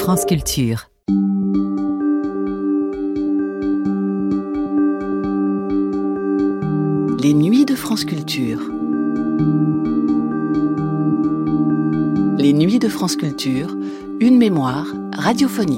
France Culture. Les nuits de France Culture. Les nuits de France Culture, une mémoire radiophonique.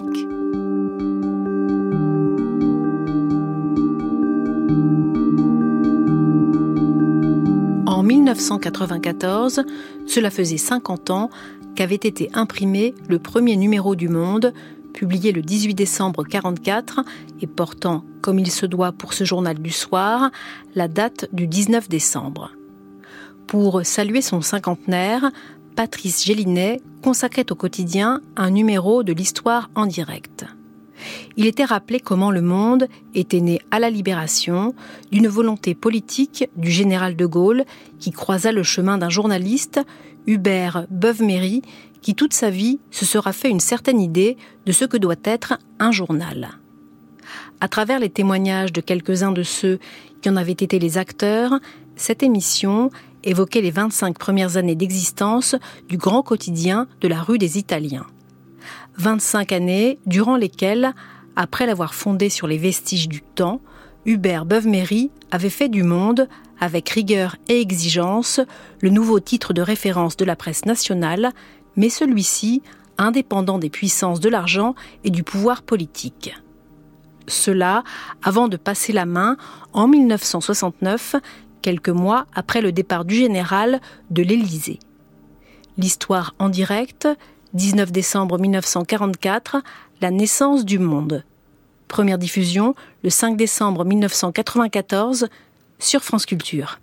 En 1994, cela faisait 50 ans qu'avait été imprimé le premier numéro du Monde, publié le 18 décembre 1944 et portant, comme il se doit pour ce journal du soir, la date du 19 décembre. Pour saluer son cinquantenaire, Patrice Gélinet consacrait au quotidien un numéro de l'histoire en direct. Il était rappelé comment le Monde était né à la Libération d'une volonté politique du général de Gaulle qui croisa le chemin d'un journaliste, Hubert Beuve-Méry, qui toute sa vie se sera fait une certaine idée de ce que doit être un journal. À travers les témoignages de quelques-uns de ceux qui en avaient été les acteurs, cette émission évoquait les 25 premières années d'existence du grand quotidien de la rue des Italiens. 25 années durant lesquelles, après l'avoir fondé sur les vestiges du temps, Hubert Beuve-Méry avait fait du Monde, avec rigueur et exigence, le nouveau titre de référence de la presse nationale, mais celui-ci indépendant des puissances de l'argent et du pouvoir politique. Cela avant de passer la main en 1969, quelques mois après le départ du général de l'Élysée. L'histoire en direct, 19 décembre 1944, la naissance du Monde. Première diffusion le 5 décembre 1994 sur France Culture.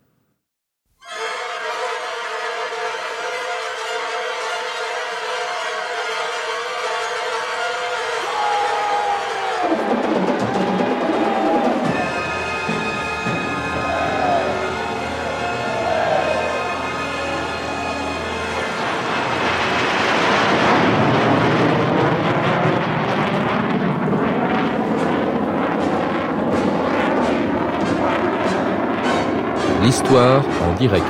L'histoire en direct.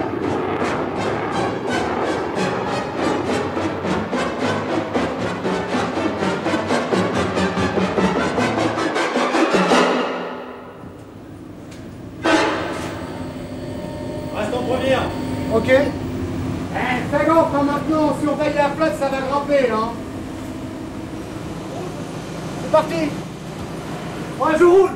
Reste en première. Ok. Fais gaffe, hein, maintenant, on surveille la flotte, ça va grimper, là. C'est parti. Ouais, je roule.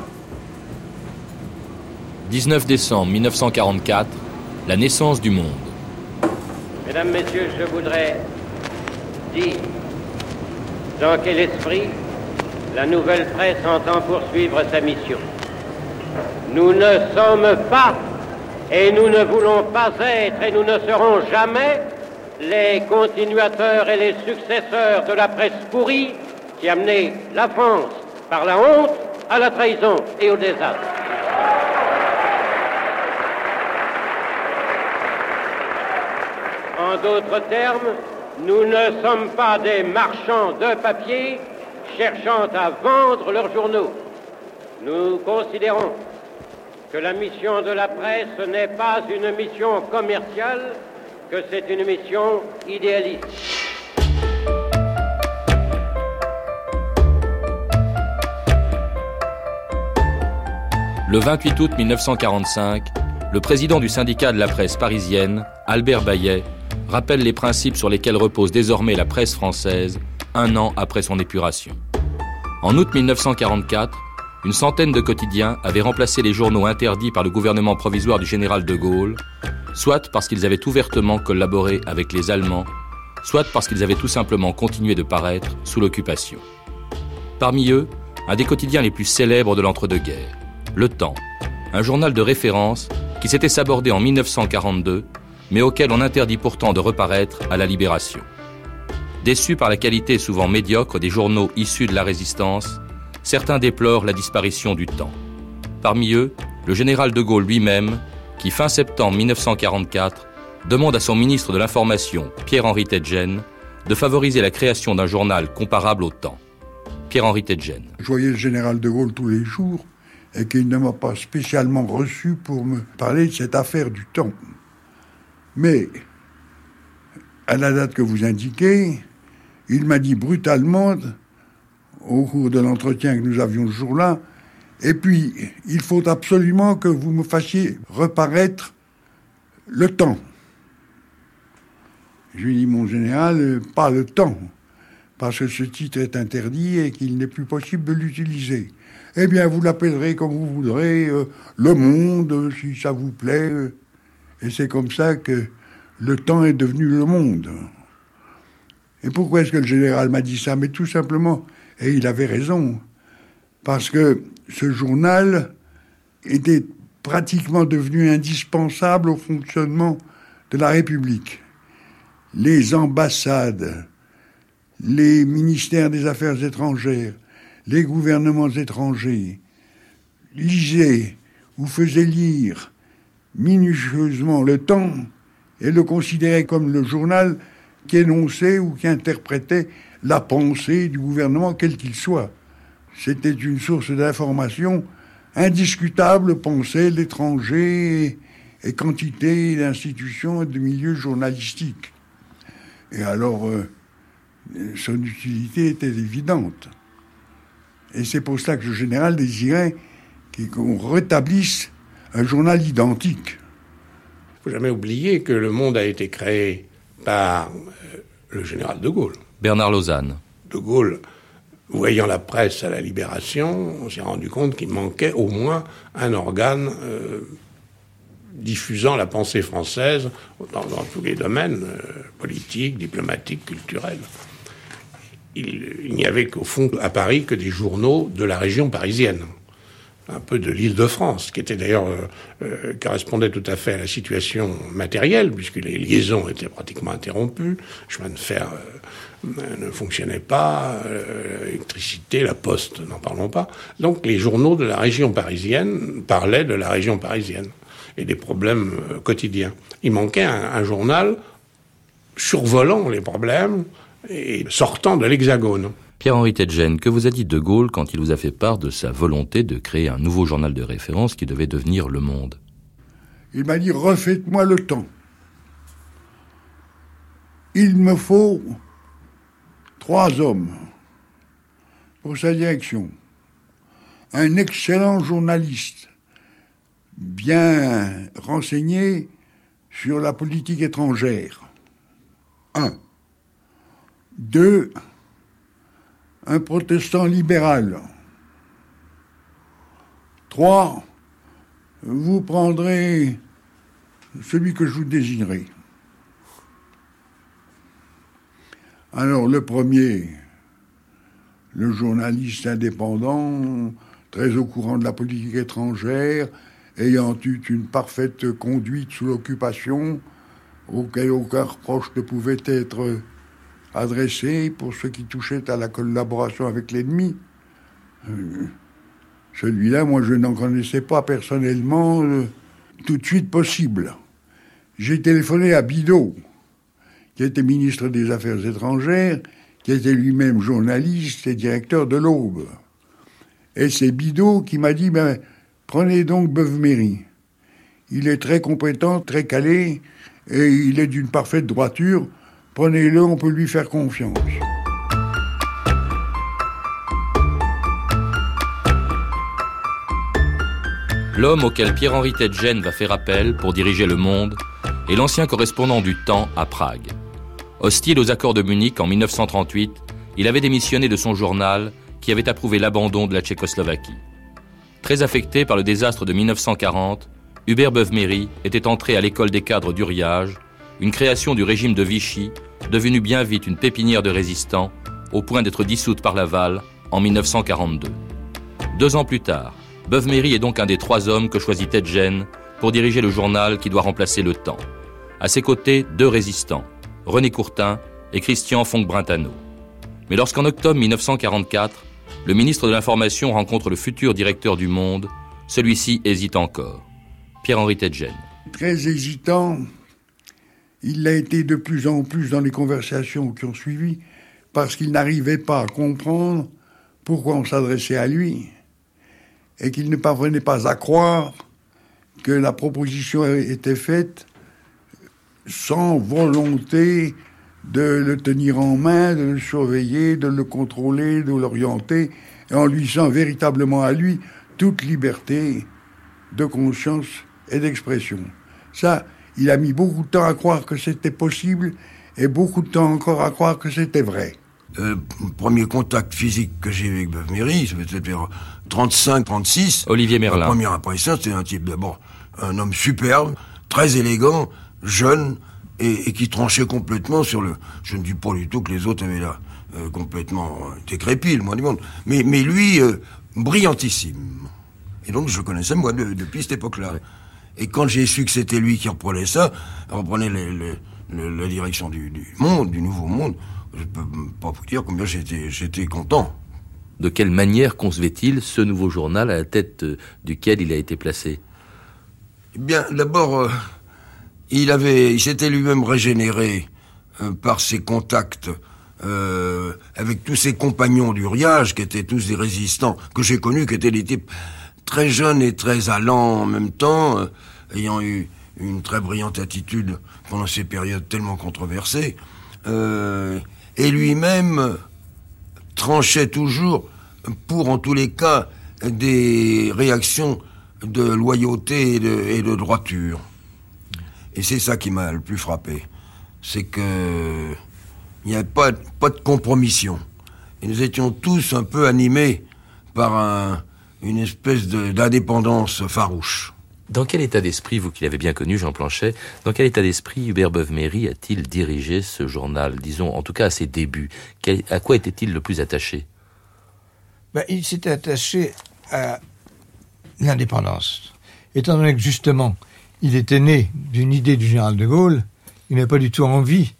19 décembre 1944, la naissance du Monde. Mesdames, Messieurs, je voudrais dire dans quel esprit la nouvelle presse entend poursuivre sa mission. Nous ne sommes pas et nous ne voulons pas être et nous ne serons jamais les continuateurs et les successeurs de la presse pourrie qui a mené la France par la honte à la trahison et au désastre. En d'autres termes, nous ne sommes pas des marchands de papier cherchant à vendre leurs journaux. Nous considérons que la mission de la presse n'est pas une mission commerciale, que c'est une mission idéaliste. Le 28 août 1945, le président du syndicat de la presse parisienne, Albert Bayet, rappelle les principes sur lesquels repose désormais la presse française, un an après son épuration. En août 1944, une centaine de quotidiens avaient remplacé les journaux interdits par le gouvernement provisoire du général de Gaulle, soit parce qu'ils avaient ouvertement collaboré avec les Allemands, soit parce qu'ils avaient tout simplement continué de paraître sous l'occupation. Parmi eux, un des quotidiens les plus célèbres de l'entre-deux-guerres, Le Temps, un journal de référence qui s'était sabordé en 1942, mais auquel on interdit pourtant de reparaître à la Libération. Déçus par la qualité souvent médiocre des journaux issus de la Résistance, certains déplorent la disparition du Temps. Parmi eux, le général de Gaulle lui-même, qui fin septembre 1944 demande à son ministre de l'Information, Pierre-Henri Tedgen, de favoriser la création d'un journal comparable au Temps. Pierre-Henri Tedgen. Je voyais le général de Gaulle tous les jours et qu'il ne m'a pas spécialement reçu pour me parler de cette affaire du Temps. Mais, à la date que vous indiquez, il m'a dit brutalement, au cours de l'entretien que nous avions ce jour-là, et puis, il faut absolument que vous me fassiez reparaître le temps. Je lui ai dit, mon général, pas le temps, parce que ce titre est interdit et qu'il n'est plus possible de l'utiliser. Eh bien, vous l'appellerez comme vous voudrez, Le Monde, si ça vous plaît. Et c'est comme ça que le temps est devenu Le Monde. Et pourquoi est-ce que le général m'a dit ça? Mais tout simplement, et il avait raison, parce que ce journal était pratiquement devenu indispensable au fonctionnement de la République. Les ambassades, les ministères des Affaires étrangères, les gouvernements étrangers lisaient ou faisaient lire minutieusement le Temps et le considéraient comme le journal qui énonçait ou qui interprétait la pensée du gouvernement, quel qu'il soit. C'était une source d'information indiscutable, pensait l'étranger et quantité d'institutions et de milieux journalistiques. Et alors, son utilité était évidente. Et c'est pour ça que le général désirait qu'on rétablisse un journal identique. Il ne faut jamais oublier que Le Monde a été créé par le général de Gaulle. Bernard Lausanne. De Gaulle, voyant la presse à la Libération, on s'est rendu compte qu'il manquait au moins un organe diffusant la pensée française dans tous les domaines, politiques, diplomatiques, culturels. Il n'y avait qu'au fond, à Paris, que des journaux de la région parisienne, un peu de l'Île-de-France, qui était d'ailleurs correspondait tout à fait à la situation matérielle, puisque les liaisons étaient pratiquement interrompues, le chemin de fer ne fonctionnait pas, l'électricité, la poste, n'en parlons pas. Donc les journaux de la région parisienne parlaient de la région parisienne et des problèmes quotidiens. Il manquait un journal survolant les problèmes et sortant de l'Hexagone. Pierre-Henri Tedgen, que vous a dit De Gaulle quand il vous a fait part de sa volonté de créer un nouveau journal de référence qui devait devenir Le Monde? Il m'a dit, refaites-moi le Temps. Il me faut 3 hommes pour sa direction. Un excellent journaliste, bien renseigné sur la politique étrangère. 1. 2. Un protestant libéral. 3. Vous prendrez celui que je vous désignerai. Alors, le premier, le journaliste indépendant, très au courant de la politique étrangère, ayant eu une parfaite conduite sous l'occupation, auquel aucun reproche ne pouvait être adressé pour ce qui touchait à la collaboration avec l'ennemi. Celui-là, moi, je n'en connaissais pas personnellement tout de suite possible. J'ai téléphoné à Bidault, qui était ministre des Affaires étrangères, qui était lui-même journaliste et directeur de l'Aube. Et c'est Bidault qui m'a dit, prenez donc Beuve-Méry. Il est très compétent, très calé, et il est d'une parfaite droiture. Prenez-le, on peut lui faire confiance. L'homme auquel Pierre-Henri Tedgen va faire appel pour diriger Le Monde est l'ancien correspondant du Temps à Prague. Hostile aux accords de Munich en 1938, il avait démissionné de son journal qui avait approuvé l'abandon de la Tchécoslovaquie. Très affecté par le désastre de 1940, Hubert Beuve-Méry était entré à l'école des cadres d'Uriage, une création du régime de Vichy, devenue bien vite une pépinière de résistants, au point d'être dissoute par Laval en 1942. 2 ans plus tard, Beuve-Méry est donc un des 3 hommes que choisit Tedgen pour diriger le journal qui doit remplacer Le Temps. À ses côtés, 2 résistants, René Courtin et Christian Fonck-Brentano. Mais lorsqu'en octobre 1944, le ministre de l'Information rencontre le futur directeur du Monde, celui-ci hésite encore. Pierre-Henri Tedgen. Très hésitant, il l'a été de plus en plus dans les conversations qui ont suivi, parce qu'il n'arrivait pas à comprendre pourquoi on s'adressait à lui, et qu'il ne parvenait pas à croire que la proposition était faite sans volonté de le tenir en main, de le surveiller, de le contrôler, de l'orienter, et en lui laissant véritablement à lui toute liberté de conscience et d'expression. Ça, il a mis beaucoup de temps à croire que c'était possible et beaucoup de temps encore à croire que c'était vrai. Le premier contact physique que j'ai eu avec Beuve-Méry, c'était vers 35-36. Olivier Merlin. La première impression, c'était un type d'abord, un homme superbe, très élégant, jeune, et qui tranchait complètement sur le... Je ne dis pas du tout que les autres avaient là complètement décrépit, le moins du monde. Mais lui, brillantissime. Et donc, je le connaissais, moi, depuis cette époque-là. Ouais. Et quand j'ai su que c'était lui qui reprenait ça, reprenait la direction du monde, du nouveau monde, je peux pas vous dire combien j'étais content. De quelle manière concevait-il ce nouveau journal à la tête duquel il a été placé ? Eh bien, d'abord, il s'était lui-même régénéré par ses contacts avec tous ses compagnons du Riage, qui étaient tous des résistants, que j'ai connus, qui étaient des types très jeunes et très allants en même temps, ayant eu une très brillante attitude pendant ces périodes tellement controversées. Et lui-même tranchait toujours pour, en tous les cas, des réactions de loyauté et de droiture. Et c'est ça qui m'a le plus frappé. C'est que il n'y avait pas de compromission. Et nous étions tous un peu animés par une espèce d'indépendance farouche. Dans quel état d'esprit, vous qui l'avez bien connu, Jean Planchet, dans quel état d'esprit Hubert Beuve-Méry a-t-il dirigé ce journal, disons, en tout cas à ses débuts ? À quoi était-il le plus attaché ? Il s'était attaché à l'indépendance. Étant donné que, justement, il était né d'une idée du général de Gaulle, il n'avait pas du tout envie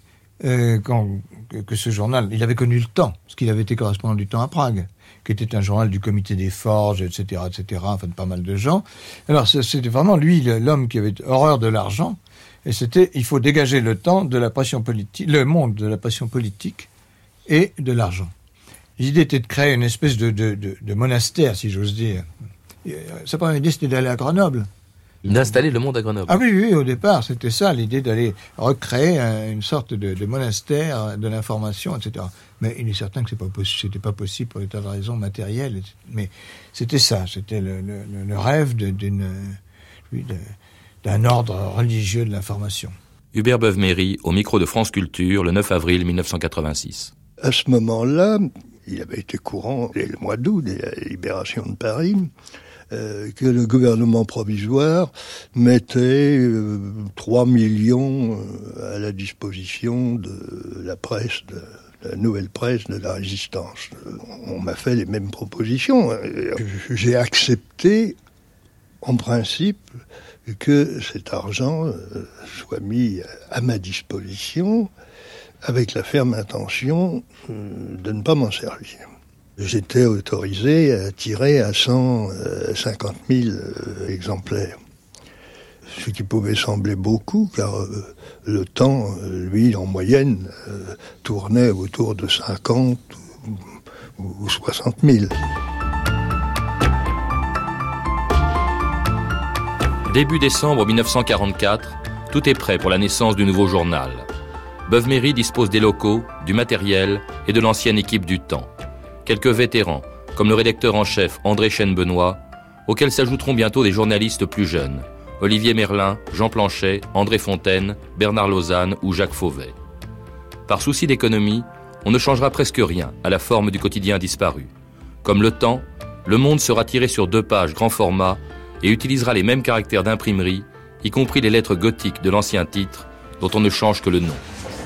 que ce journal... Il avait connu le temps, parce qu'il avait été correspondant du temps à Prague, qui était un journal du comité des forges, etc., enfin de pas mal de gens. Alors c'était vraiment lui, l'homme qui avait horreur de l'argent, et il faut dégager le temps de la passion politique, le monde de la passion politique et de l'argent. L'idée était de créer une espèce de monastère, si j'ose dire. Sa première idée, c'était d'aller à Grenoble. D'installer le monde à Grenoble. Ah oui, au départ, c'était ça, l'idée d'aller recréer une sorte de monastère de l'information, etc. Mais il est certain que c'était pas possible pour des tas de raisons matérielles. Mais c'était ça, c'était le rêve d'un ordre religieux de l'information. Hubert Beuve-Méry, au micro de France Culture, le 9 avril 1986. À ce moment-là, il avait été courant, dès le mois d'août, dès la libération de Paris, que le gouvernement provisoire mettait 3 millions à la disposition de la presse, de la nouvelle presse de la Résistance. On m'a fait les mêmes propositions. J'ai accepté, en principe, que cet argent soit mis à ma disposition avec la ferme intention de ne pas m'en servir. J'étais autorisé à tirer à 150 000 exemplaires. Ce qui pouvait sembler beaucoup, car le temps, lui, en moyenne, tournait autour de 50 ou 60 000. Début décembre 1944, tout est prêt pour la naissance du nouveau journal. Beuve-Méry dispose des locaux, du matériel et de l'ancienne équipe du Temps. Quelques vétérans, comme le rédacteur en chef André Chêne-Benoît, auxquels s'ajouteront bientôt des journalistes plus jeunes, Olivier Merlin, Jean Planchet, André Fontaine, Bernard Lausanne ou Jacques Fauvet. Par souci d'économie, on ne changera presque rien à la forme du quotidien disparu. Comme le Temps, Le Monde sera tiré sur 2 pages grand format et utilisera les mêmes caractères d'imprimerie, y compris les lettres gothiques de l'ancien titre, dont on ne change que le nom.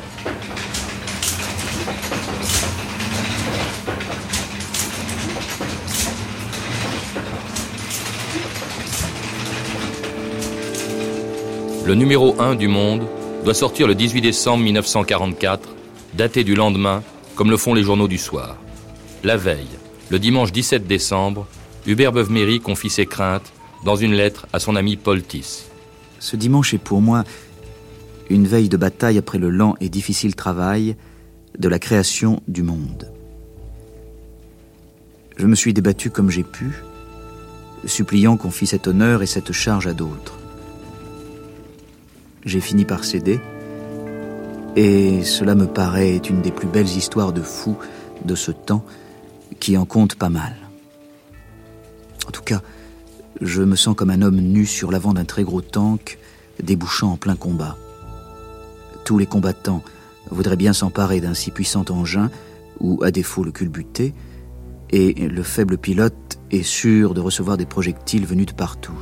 Le numéro 1 du Monde doit sortir le 18 décembre 1944, daté du lendemain, comme le font les journaux du soir. La veille, le dimanche 17 décembre, Hubert Beuve-Méry confie ses craintes dans une lettre à son ami Paul Tys. Ce dimanche est pour moi une veille de bataille après le lent et difficile travail de la création du monde. Je me suis débattu comme j'ai pu, suppliant qu'on fît cet honneur et cette charge à d'autres. J'ai fini par céder, Et cela me paraît une des plus belles histoires de fous de ce temps, qui en compte pas mal. En tout cas, je me sens comme un homme nu sur l'avant d'un très gros tank, débouchant en plein combat. Tous les combattants voudraient bien s'emparer d'un si puissant engin, ou à défaut le culbuter, et le faible pilote est sûr de recevoir des projectiles venus de partout.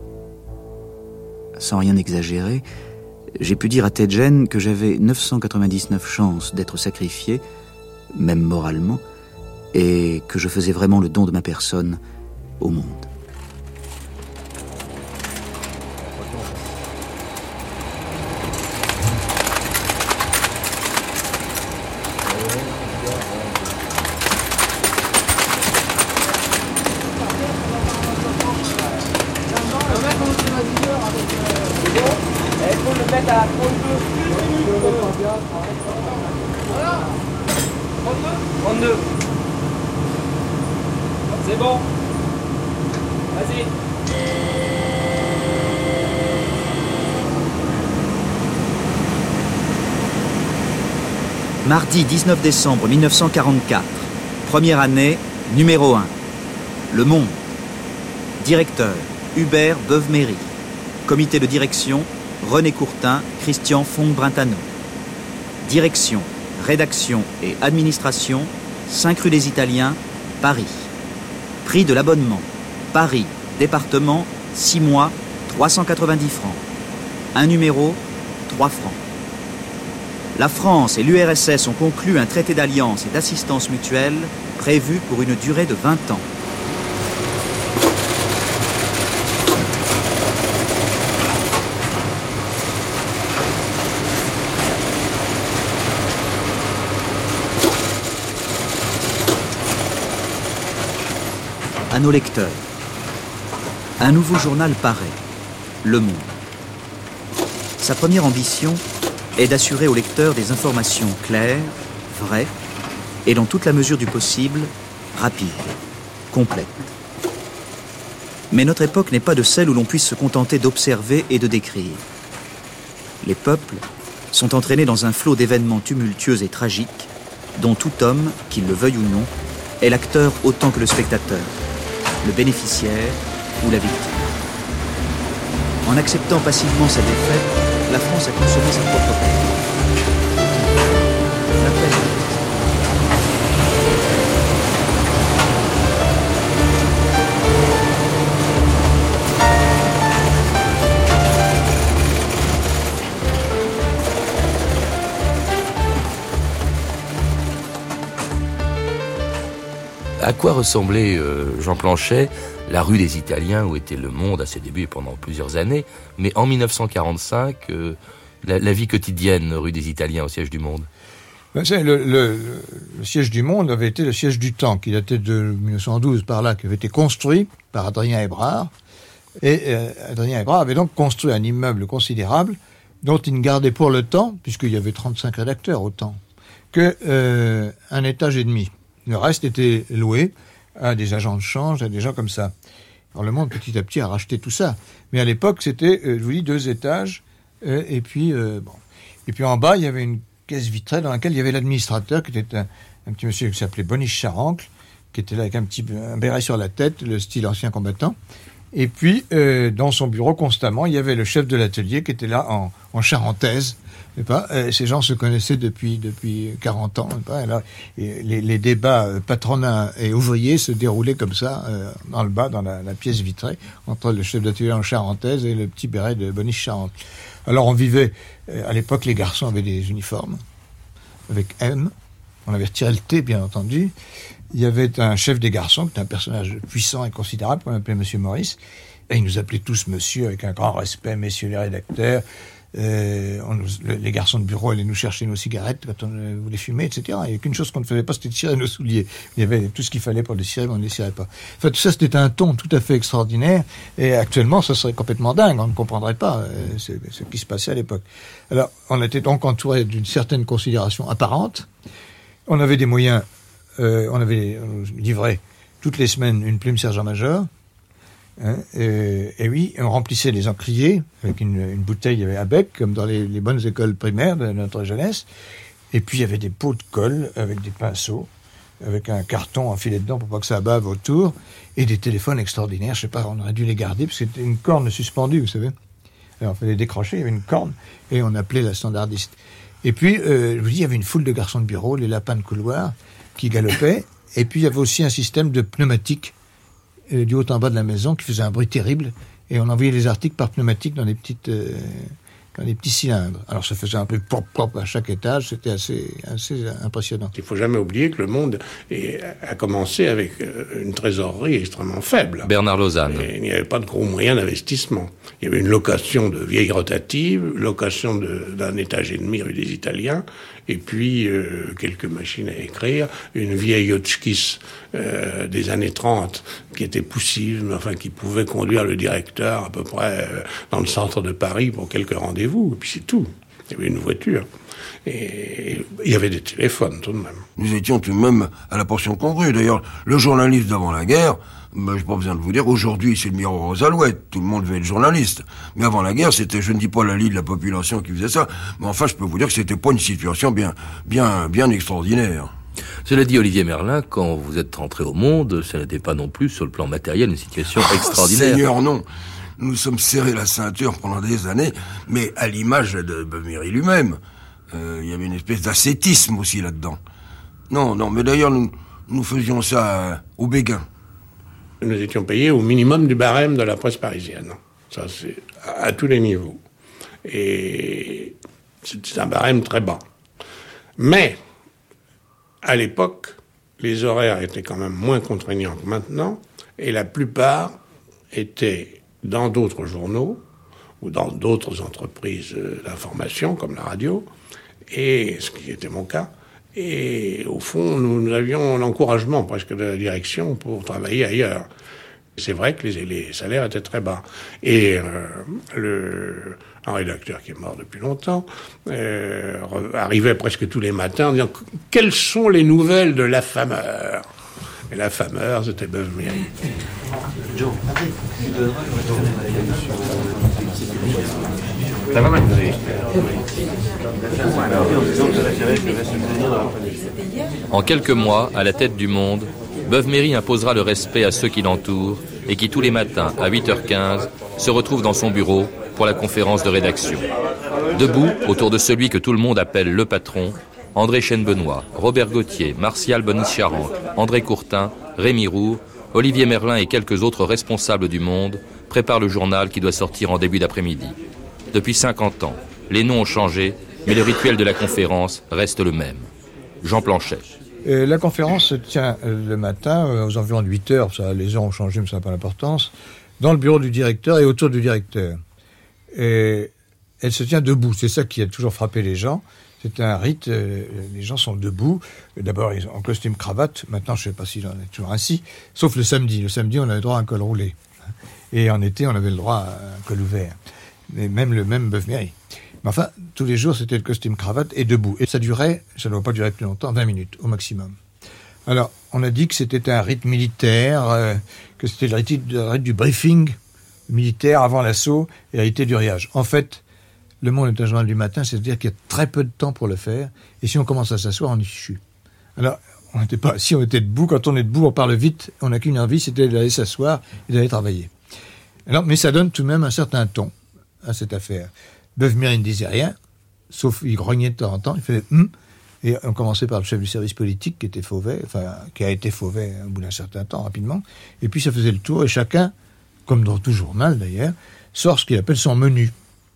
Sans rien exagérer, j'ai pu dire à Tejen que j'avais 999 chances d'être sacrifié, même moralement, et que je faisais vraiment le don de ma personne au monde. C'est bon. Vas-y. Mardi 19 décembre 1944. Première année, numéro 1. Le Monde. Directeur, Hubert Beuve-Méry. Comité de direction, René Courtin, Christian Fonck-Brentano. Direction, rédaction et administration, 5 rue des Italiens, Paris. Prix de l'abonnement, Paris, département, 6 mois, 390 francs. Un numéro, 3 francs. La France et l'URSS ont conclu un traité d'alliance et d'assistance mutuelle prévu pour une durée de 20 ans. À nos lecteurs, un nouveau journal paraît, Le Monde. Sa première ambition est d'assurer aux lecteurs des informations claires, vraies, et dans toute la mesure du possible, rapides, complètes. Mais notre époque n'est pas de celle où l'on puisse se contenter d'observer et de décrire. Les peuples sont entraînés dans un flot d'événements tumultueux et tragiques, dont tout homme, qu'il le veuille ou non, est l'acteur autant que le spectateur, le bénéficiaire ou la victime. En acceptant passivement sa défaite, la France a consommé sa propre peine. La peine. À quoi ressemblait, Jean Planchet, la rue des Italiens où était Le Monde à ses débuts et pendant plusieurs années, mais en 1945, la vie quotidienne rue des Italiens au siège du Monde? Le siège du Monde avait été le siège du Temps, qui datait de 1912 par là, qui avait été construit par Adrien Hébrard. Et Adrien Hébrard avait donc construit un immeuble considérable dont il ne gardait pour le Temps, puisqu'il y avait 35 rédacteurs au Temps, qu'un étage et demi. Le reste était loué à des agents de change, à des gens comme ça. Alors Le Monde, petit à petit, a racheté tout ça. Mais à l'époque, c'était, je vous dis, 2 étages. Et puis en bas, il y avait une caisse vitrée dans laquelle il y avait l'administrateur, qui était un petit monsieur qui s'appelait Boniche Charancle, qui était là avec un béret sur la tête, le style ancien combattant. Et puis, dans son bureau, constamment, il y avait le chef de l'atelier qui était là en charentaise. Ces gens se connaissaient depuis 40 ans. Alors, les débats patronat et ouvriers se déroulaient comme ça, dans le bas, dans la pièce vitrée, entre le chef d'atelier en charentaise et le petit béret de Boniche Charancle. Alors on vivait, à l'époque, les garçons avaient des uniformes, avec M. On avait retiré le T, bien entendu. Il y avait un chef des garçons, qui était un personnage puissant et considérable, qu'on appelait Monsieur Maurice. Et ils nous appelaient tous monsieur, avec un grand respect, messieurs les rédacteurs. Les garçons de bureau allaient nous chercher nos cigarettes quand on voulait fumer, etc. Il n'y avait qu'une chose qu'on ne faisait pas, c'était de cirer nos souliers. Il y avait tout ce qu'il fallait pour les cirer, mais on ne les cirait pas. Enfin, tout ça, c'était un ton tout à fait extraordinaire. Et actuellement, ça serait complètement dingue. On ne comprendrait pas ce qui se passait à l'époque. Alors, on était donc entouré d'une certaine considération apparente. On avait des moyens. On avait livré toutes les semaines une plume sergent-major. Hein, et oui, on remplissait les encriers avec une bouteille à bec, comme dans les bonnes écoles primaires de notre jeunesse. Et puis il y avait des pots de colle avec des pinceaux, avec un carton enfilé dedans pour pas que ça bave autour, et des téléphones extraordinaires. Je sais pas, on aurait dû les garder parce que c'était une corne suspendue, vous savez. Alors, il fallait décrocher, il y avait une corne, et on appelait la standardiste. Et puis, je vous dis, il y avait une foule de garçons de bureau, les lapins de couloir, qui galopaient. Et puis, il y avait aussi un système de pneumatique du haut en bas de la maison qui faisait un bruit terrible. Et on envoyait les articles par pneumatique dans des petits cylindres. Alors, ça faisait un peu pop à chaque étage. C'était assez impressionnant. Il ne faut jamais oublier que le monde a commencé avec une trésorerie extrêmement faible. Bernard Lausanne. Et il n'y avait pas de gros moyens d'investissement. Il y avait une location de vieilles rotatives, location d'un étage et demi rue des Italiens, et puis quelques machines à écrire, une vieille Hotchkiss des années 30 qui était poussive, mais enfin qui pouvait conduire le directeur à peu près dans le centre de Paris pour quelques rendez-vous, et puis c'est tout. Il y avait une voiture. Et il y avait des téléphones tout de même. Nous étions tout de même à la portion congrue. D'ailleurs, le journaliste d'avant la guerre, ben, j'ai pas besoin de vous dire, aujourd'hui c'est le miroir aux alouettes, tout le monde veut être journaliste. Mais avant la guerre, c'était, je ne dis pas la lie de la population qui faisait ça, mais enfin je peux vous dire que c'était pas une situation bien extraordinaire. Cela dit, Olivier Merlin, quand vous êtes rentré au monde, ça n'était pas non plus sur le plan matériel une situation extraordinaire. Seigneur, non. Nous sommes serrés la ceinture pendant des années, mais à l'image de Beuve-Méry lui-même. Il y avait une espèce d'ascétisme aussi là-dedans. Non, mais d'ailleurs, nous faisions ça au béguin. Nous étions payés au minimum du barème de la presse parisienne. Ça, c'est à tous les niveaux. Et c'est un barème très bas. Mais, à l'époque, les horaires étaient quand même moins contraignants que maintenant, et la plupart étaient dans d'autres journaux, ou dans d'autres entreprises d'information, comme la radio, et ce qui était mon cas. Et au fond, nous avions l'encouragement presque de la direction pour travailler ailleurs. C'est vrai que les salaires étaient très bas. Et un rédacteur qui est mort depuis longtemps arrivait presque tous les matins en disant « Quelles sont les nouvelles de l'affameur ?» Et l'affameur, c'était Beuve-Méry. Ça va maintenant. En quelques mois, à la tête du monde, Beuve-Méry imposera le respect à ceux qui l'entourent et qui, tous les matins, à 8h15, se retrouvent dans son bureau pour la conférence de rédaction. Debout, autour de celui que tout le monde appelle le patron, André Chêne-Benoît, Robert Gauthier, Martial Bonis-Charenc, André Courtin, Rémy Roux, Olivier Merlin et quelques autres responsables du monde préparent le journal qui doit sortir en début d'après-midi. Depuis 50 ans, les noms ont changé, mais le rituel de la conférence reste le même. Jean Planchet. La conférence se tient le matin, aux environs de 8 heures, ça, les heures ont changé, mais ça n'a pas d'importance, dans le bureau du directeur et autour du directeur. Et elle se tient debout, c'est ça qui a toujours frappé les gens. C'est un rite, les gens sont debout, d'abord en costume cravate, maintenant je ne sais pas s'il en est toujours ainsi, sauf le samedi. Le samedi, on avait le droit à un col roulé. Et en été, on avait le droit à un col ouvert. Mais même le même Beuve-Méry. Mais enfin, tous les jours, c'était le costume cravate et debout. Et ça ne doit pas durer plus longtemps, 20 minutes au maximum. Alors, on a dit que c'était un rite militaire, que c'était le rite du briefing militaire avant l'assaut et le rite du riage. En fait, Le Monde est un journal du matin, c'est-à-dire qu'il y a très peu de temps pour le faire. Et si on commence à s'asseoir, on est fichu. Alors, on n'était pas assis, on était debout. Quand on est debout, on parle vite. On n'a qu'une envie, c'était d'aller s'asseoir et d'aller travailler. Alors, mais ça donne tout de même un certain ton à cette affaire. Beuve-Méry ne disait rien, sauf il grognait de temps en temps, il faisait « Et on commençait par le chef du service politique qui était Fauvet, qui a été Fauvet au bout d'un certain temps, rapidement. Et puis ça faisait le tour, et chacun, comme dans tout journal d'ailleurs, sort ce qu'il appelle son menu.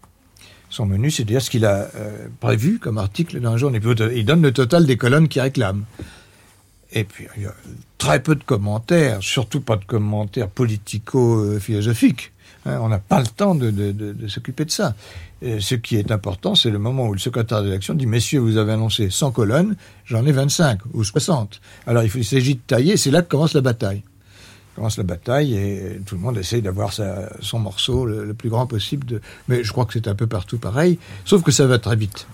Son menu, c'est-à-dire ce qu'il a prévu comme article dans un journal. Il donne le total des colonnes qu'il réclame. Et puis, il y a très peu de commentaires, surtout pas de commentaires politico-philosophiques. On n'a pas le temps de s'occuper de ça. Et ce qui est important, c'est le moment où le secrétaire de rédaction dit « Messieurs, vous avez annoncé 100 colonnes, j'en ai 25 ou 60. » Alors, il s'agit de tailler, c'est là que commence la bataille. Commence la bataille et tout le monde essaye d'avoir son morceau le plus grand possible. Mais je crois que c'est un peu partout pareil, sauf que ça va très vite.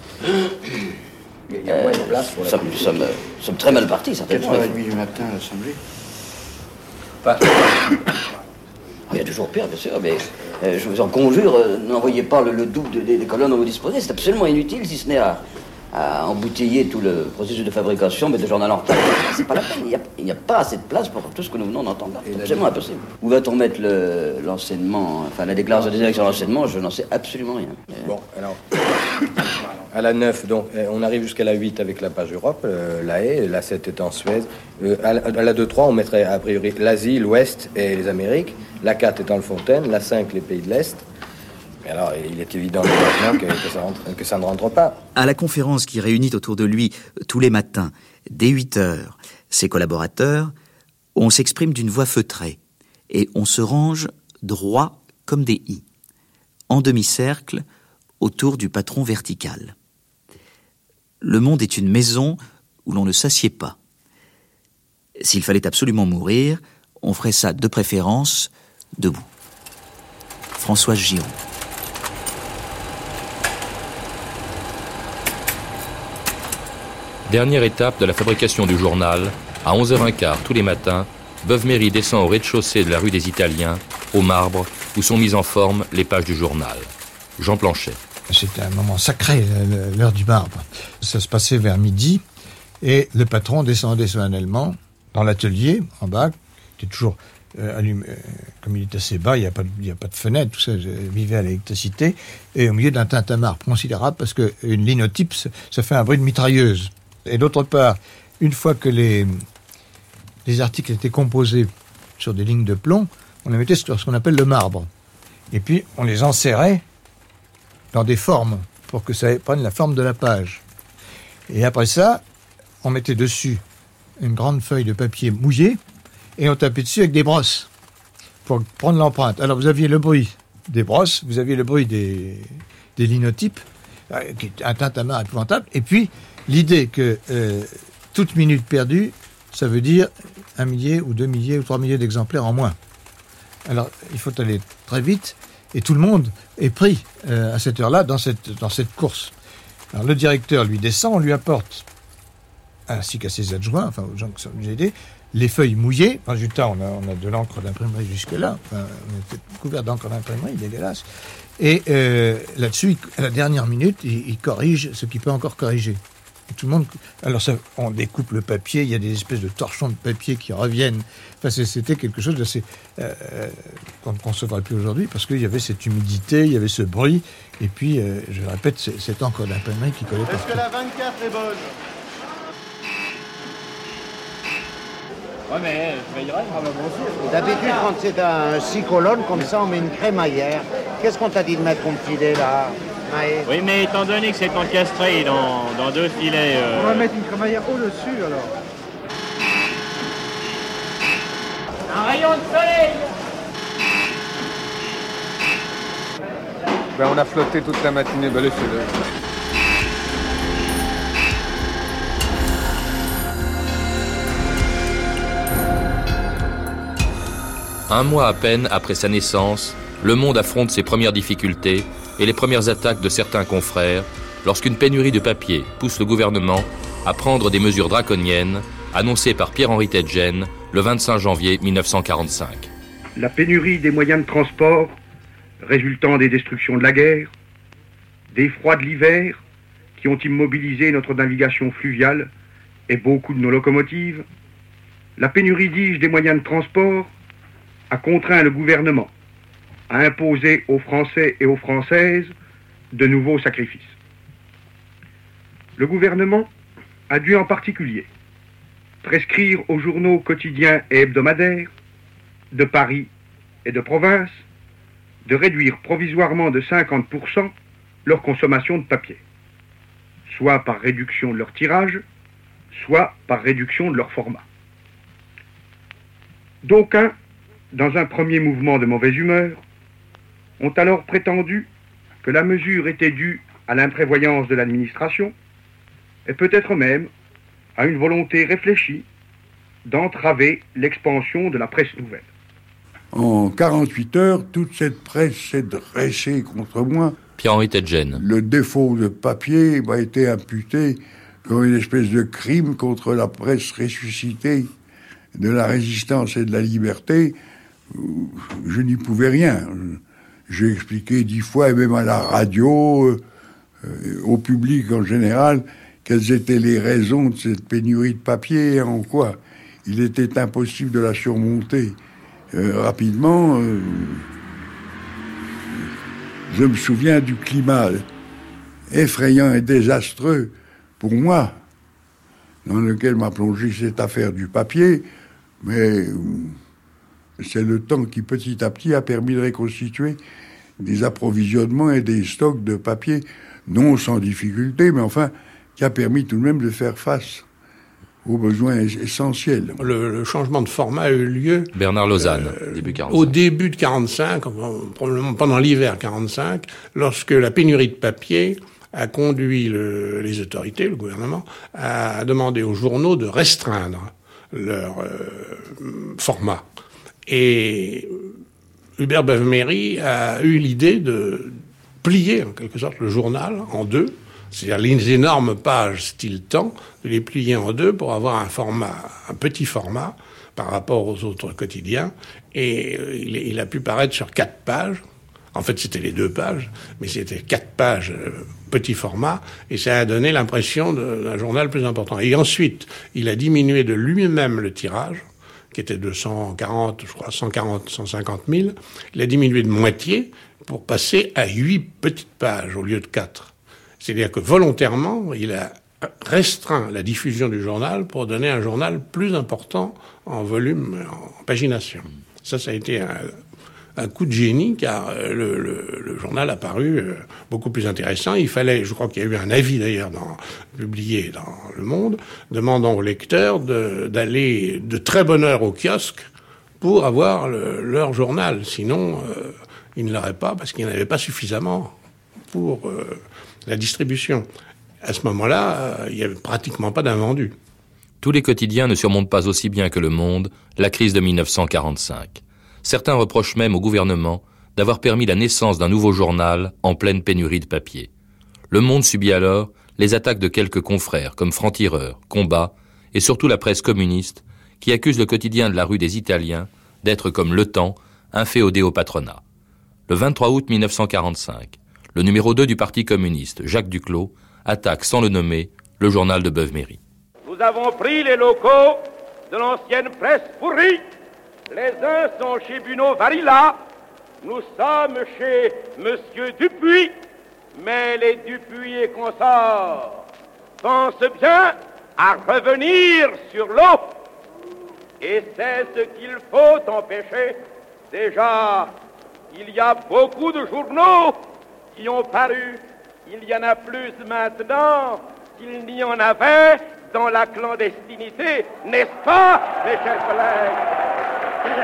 Sommes très mal partis, certainement. 4h30 du matin à l'Assemblée. Il y a toujours pire, bien sûr, mais je vous en conjure, n'envoyez pas le double des colonnes dont vous disposez. C'est absolument inutile, si ce n'est à embouteiller tout le processus de fabrication, mais de journal en retard. C'est pas la peine. Il n'y a pas assez de place pour tout ce que nous venons d'entendre là. C'est absolument impossible. Où va-t-on mettre l'enseignement, enfin la déclaration des élections d'enseignement? Je n'en sais absolument rien. Bon, alors, à la 9, donc, on arrive jusqu'à la 8 avec la page Europe, la Haye, la 7 est en Suède. À la 2-3, on mettrait a priori l'Asie, l'Ouest et les Amériques. La 4 étant le Fontaine, la 5 les pays de l'Est. Mais alors, il est évident maintenant que ça ne rentre pas. À la conférence qui réunit autour de lui tous les matins, dès 8 heures, ses collaborateurs, on s'exprime d'une voix feutrée et on se range droit comme des i, en demi-cercle, autour du patron vertical. Le monde est une maison où l'on ne s'assied pas. S'il fallait absolument mourir, on ferait ça de préférence debout. Françoise Giron. Dernière étape de la fabrication du journal, à 11h15 tous les matins, Beuve-Méry descend au rez-de-chaussée de la rue des Italiens, au marbre, où sont mises en forme les pages du journal. Jean Planchet. C'était un moment sacré, l'heure du marbre. Ça se passait vers midi, et le patron descendait solennellement dans l'atelier, en bas, qui était toujours allumé. Comme il est assez bas, il n'y a pas de fenêtre, tout ça, je vivais à l'électricité, et au milieu d'un tintamarre considérable, parce qu'une linotype, ça fait un bruit de mitrailleuse. Et d'autre part, une fois que les articles étaient composés sur des lignes de plomb, on les mettait sur ce qu'on appelle le marbre. Et puis, on les enserrait dans des formes, pour que ça prenne la forme de la page. Et après ça, on mettait dessus une grande feuille de papier mouillé, et on tapait dessus avec des brosses, pour prendre l'empreinte. Alors, vous aviez le bruit des brosses, vous aviez le bruit des linotypes, qui est un tintamarre épouvantable, et puis, l'idée que toute minute perdue, ça veut dire 1 millier ou 2 milliers ou 3 milliers d'exemplaires en moins. Alors, il faut aller très vite, et tout le monde est pris à cette heure-là dans cette course. Alors, le directeur lui descend, on lui apporte, ainsi qu'à ses adjoints, enfin aux gens qui sont obligés d'aider, les feuilles mouillées. Résultat, on a de l'encre d'imprimerie jusque-là, enfin, on était couvert d'encre d'imprimerie, dégueulasse. Et là-dessus, à la dernière minute, il corrige ce qu'il peut encore corriger. Tout le monde. Alors ça, on découpe le papier, il y a des espèces de torchons de papier qui reviennent. Enfin, c'était quelque chose d'assez qu'on ne concevrait plus aujourd'hui, parce qu'il y avait cette humidité, il y avait ce bruit, et puis, je répète, cette encre d'imprimerie qui collait partout. Est-ce que la 24 est bonne? Ouais, mais je veillerai. Ah, bah, bon aussi. D'habitude, quand c'est un 6 colonnes, comme ça, on met une crémaillère. Qu'est-ce qu'on t'a dit de mettre comme filet, là, Maë? Oui, mais étant donné que c'est encastré dans 2 filets... On va mettre une crémaillère au-dessus, alors. Un rayon de soleil! Ben, on a flotté toute la matinée, ben, laissez-le. Un mois à peine après sa naissance, Le Monde affronte ses premières difficultés et les premières attaques de certains confrères lorsqu'une pénurie de papier pousse le gouvernement à prendre des mesures draconiennes annoncées par Pierre-Henri Tedgen le 25 janvier 1945. La pénurie des moyens de transport résultant des destructions de la guerre, des froids de l'hiver qui ont immobilisé notre navigation fluviale et beaucoup de nos locomotives, la pénurie, dis-je, des moyens de transport a contraint le gouvernement à imposer aux Français et aux Françaises de nouveaux sacrifices. Le gouvernement a dû en particulier prescrire aux journaux quotidiens et hebdomadaires de Paris et de province de réduire provisoirement de 50% leur consommation de papier, soit par réduction de leur tirage, soit par réduction de leur format. D'aucuns, dans un premier mouvement de mauvaise humeur, ont alors prétendu que la mesure était due à l'imprévoyance de l'administration et peut-être même à une volonté réfléchie d'entraver l'expansion de la presse nouvelle. En 48 heures, toute cette presse s'est dressée contre moi. Pierre-Henri Tedgen. Le défaut de papier m'a été imputé comme une espèce de crime contre la presse ressuscitée de la résistance et de la liberté, je n'y pouvais rien. J'ai expliqué 10 fois, et même à la radio, au public en général, quelles étaient les raisons de cette pénurie de papier, en quoi il était impossible de la surmonter rapidement. Je me souviens du climat effrayant et désastreux, pour moi, dans lequel m'a plongé cette affaire du papier, mais c'est le temps qui, petit à petit, a permis de reconstituer des approvisionnements et des stocks de papier, non sans difficulté, mais enfin, qui a permis tout de même de faire face aux besoins essentiels. Le changement de format a eu lieu... Bernard Lausanne, début 45. Au début de 45, probablement pendant l'hiver 45, lorsque la pénurie de papier a conduit les autorités, le gouvernement, à demander aux journaux de restreindre leur format. Et Hubert Beuve-Méry a eu l'idée de plier, en quelque sorte, le journal en deux, c'est-à-dire les énormes pages style temps, de les plier en deux pour avoir un petit format par rapport aux autres quotidiens. Et il a pu paraître sur 4 pages. En fait, c'était les 2 pages, mais c'était 4 pages petit format, et ça a donné l'impression d'un journal plus important. Et ensuite, il a diminué de lui-même le tirage, qui était de 150 000. Il a diminué de moitié pour passer à 8 petites pages au lieu de 4. C'est-à-dire que volontairement, il a restreint la diffusion du journal pour donner un journal plus important en volume, en pagination. Ça a été un coup de génie, car le journal a paru beaucoup plus intéressant. Il fallait, je crois qu'il y a eu un avis d'ailleurs publié dans Le Monde, demandant aux lecteurs d'aller de très bonne heure au kiosque pour avoir leur journal. Sinon, ils ne l'auraient pas, parce qu'il n'y en avait pas suffisamment pour la distribution. À ce moment-là, il n'y avait pratiquement pas d'invendus. Tous les quotidiens ne surmontent pas aussi bien que Le Monde la crise de 1945. Certains reprochent même au gouvernement d'avoir permis la naissance d'un nouveau journal en pleine pénurie de papier. Le Monde subit alors les attaques de quelques confrères comme Franc-Tireur, Combat et surtout la presse communiste qui accuse le quotidien de la rue des Italiens d'être comme Le Temps, inféodé au patronat. Le 23 août 1945, le numéro 2 du Parti communiste, Jacques Duclos, attaque sans le nommer le journal de Beuve-Méry. Nous avons pris les locaux de l'ancienne presse pourrie. Les uns sont chez Buneau Varilla, nous sommes chez Monsieur Dupuis, mais les Dupuis et consorts pensent bien à revenir sur l'eau. Et c'est ce qu'il faut empêcher. Déjà, il y a beaucoup de journaux qui ont paru. Il y en a plus maintenant qu'il n'y en avait dans la clandestinité, n'est-ce pas, mes chers collègues?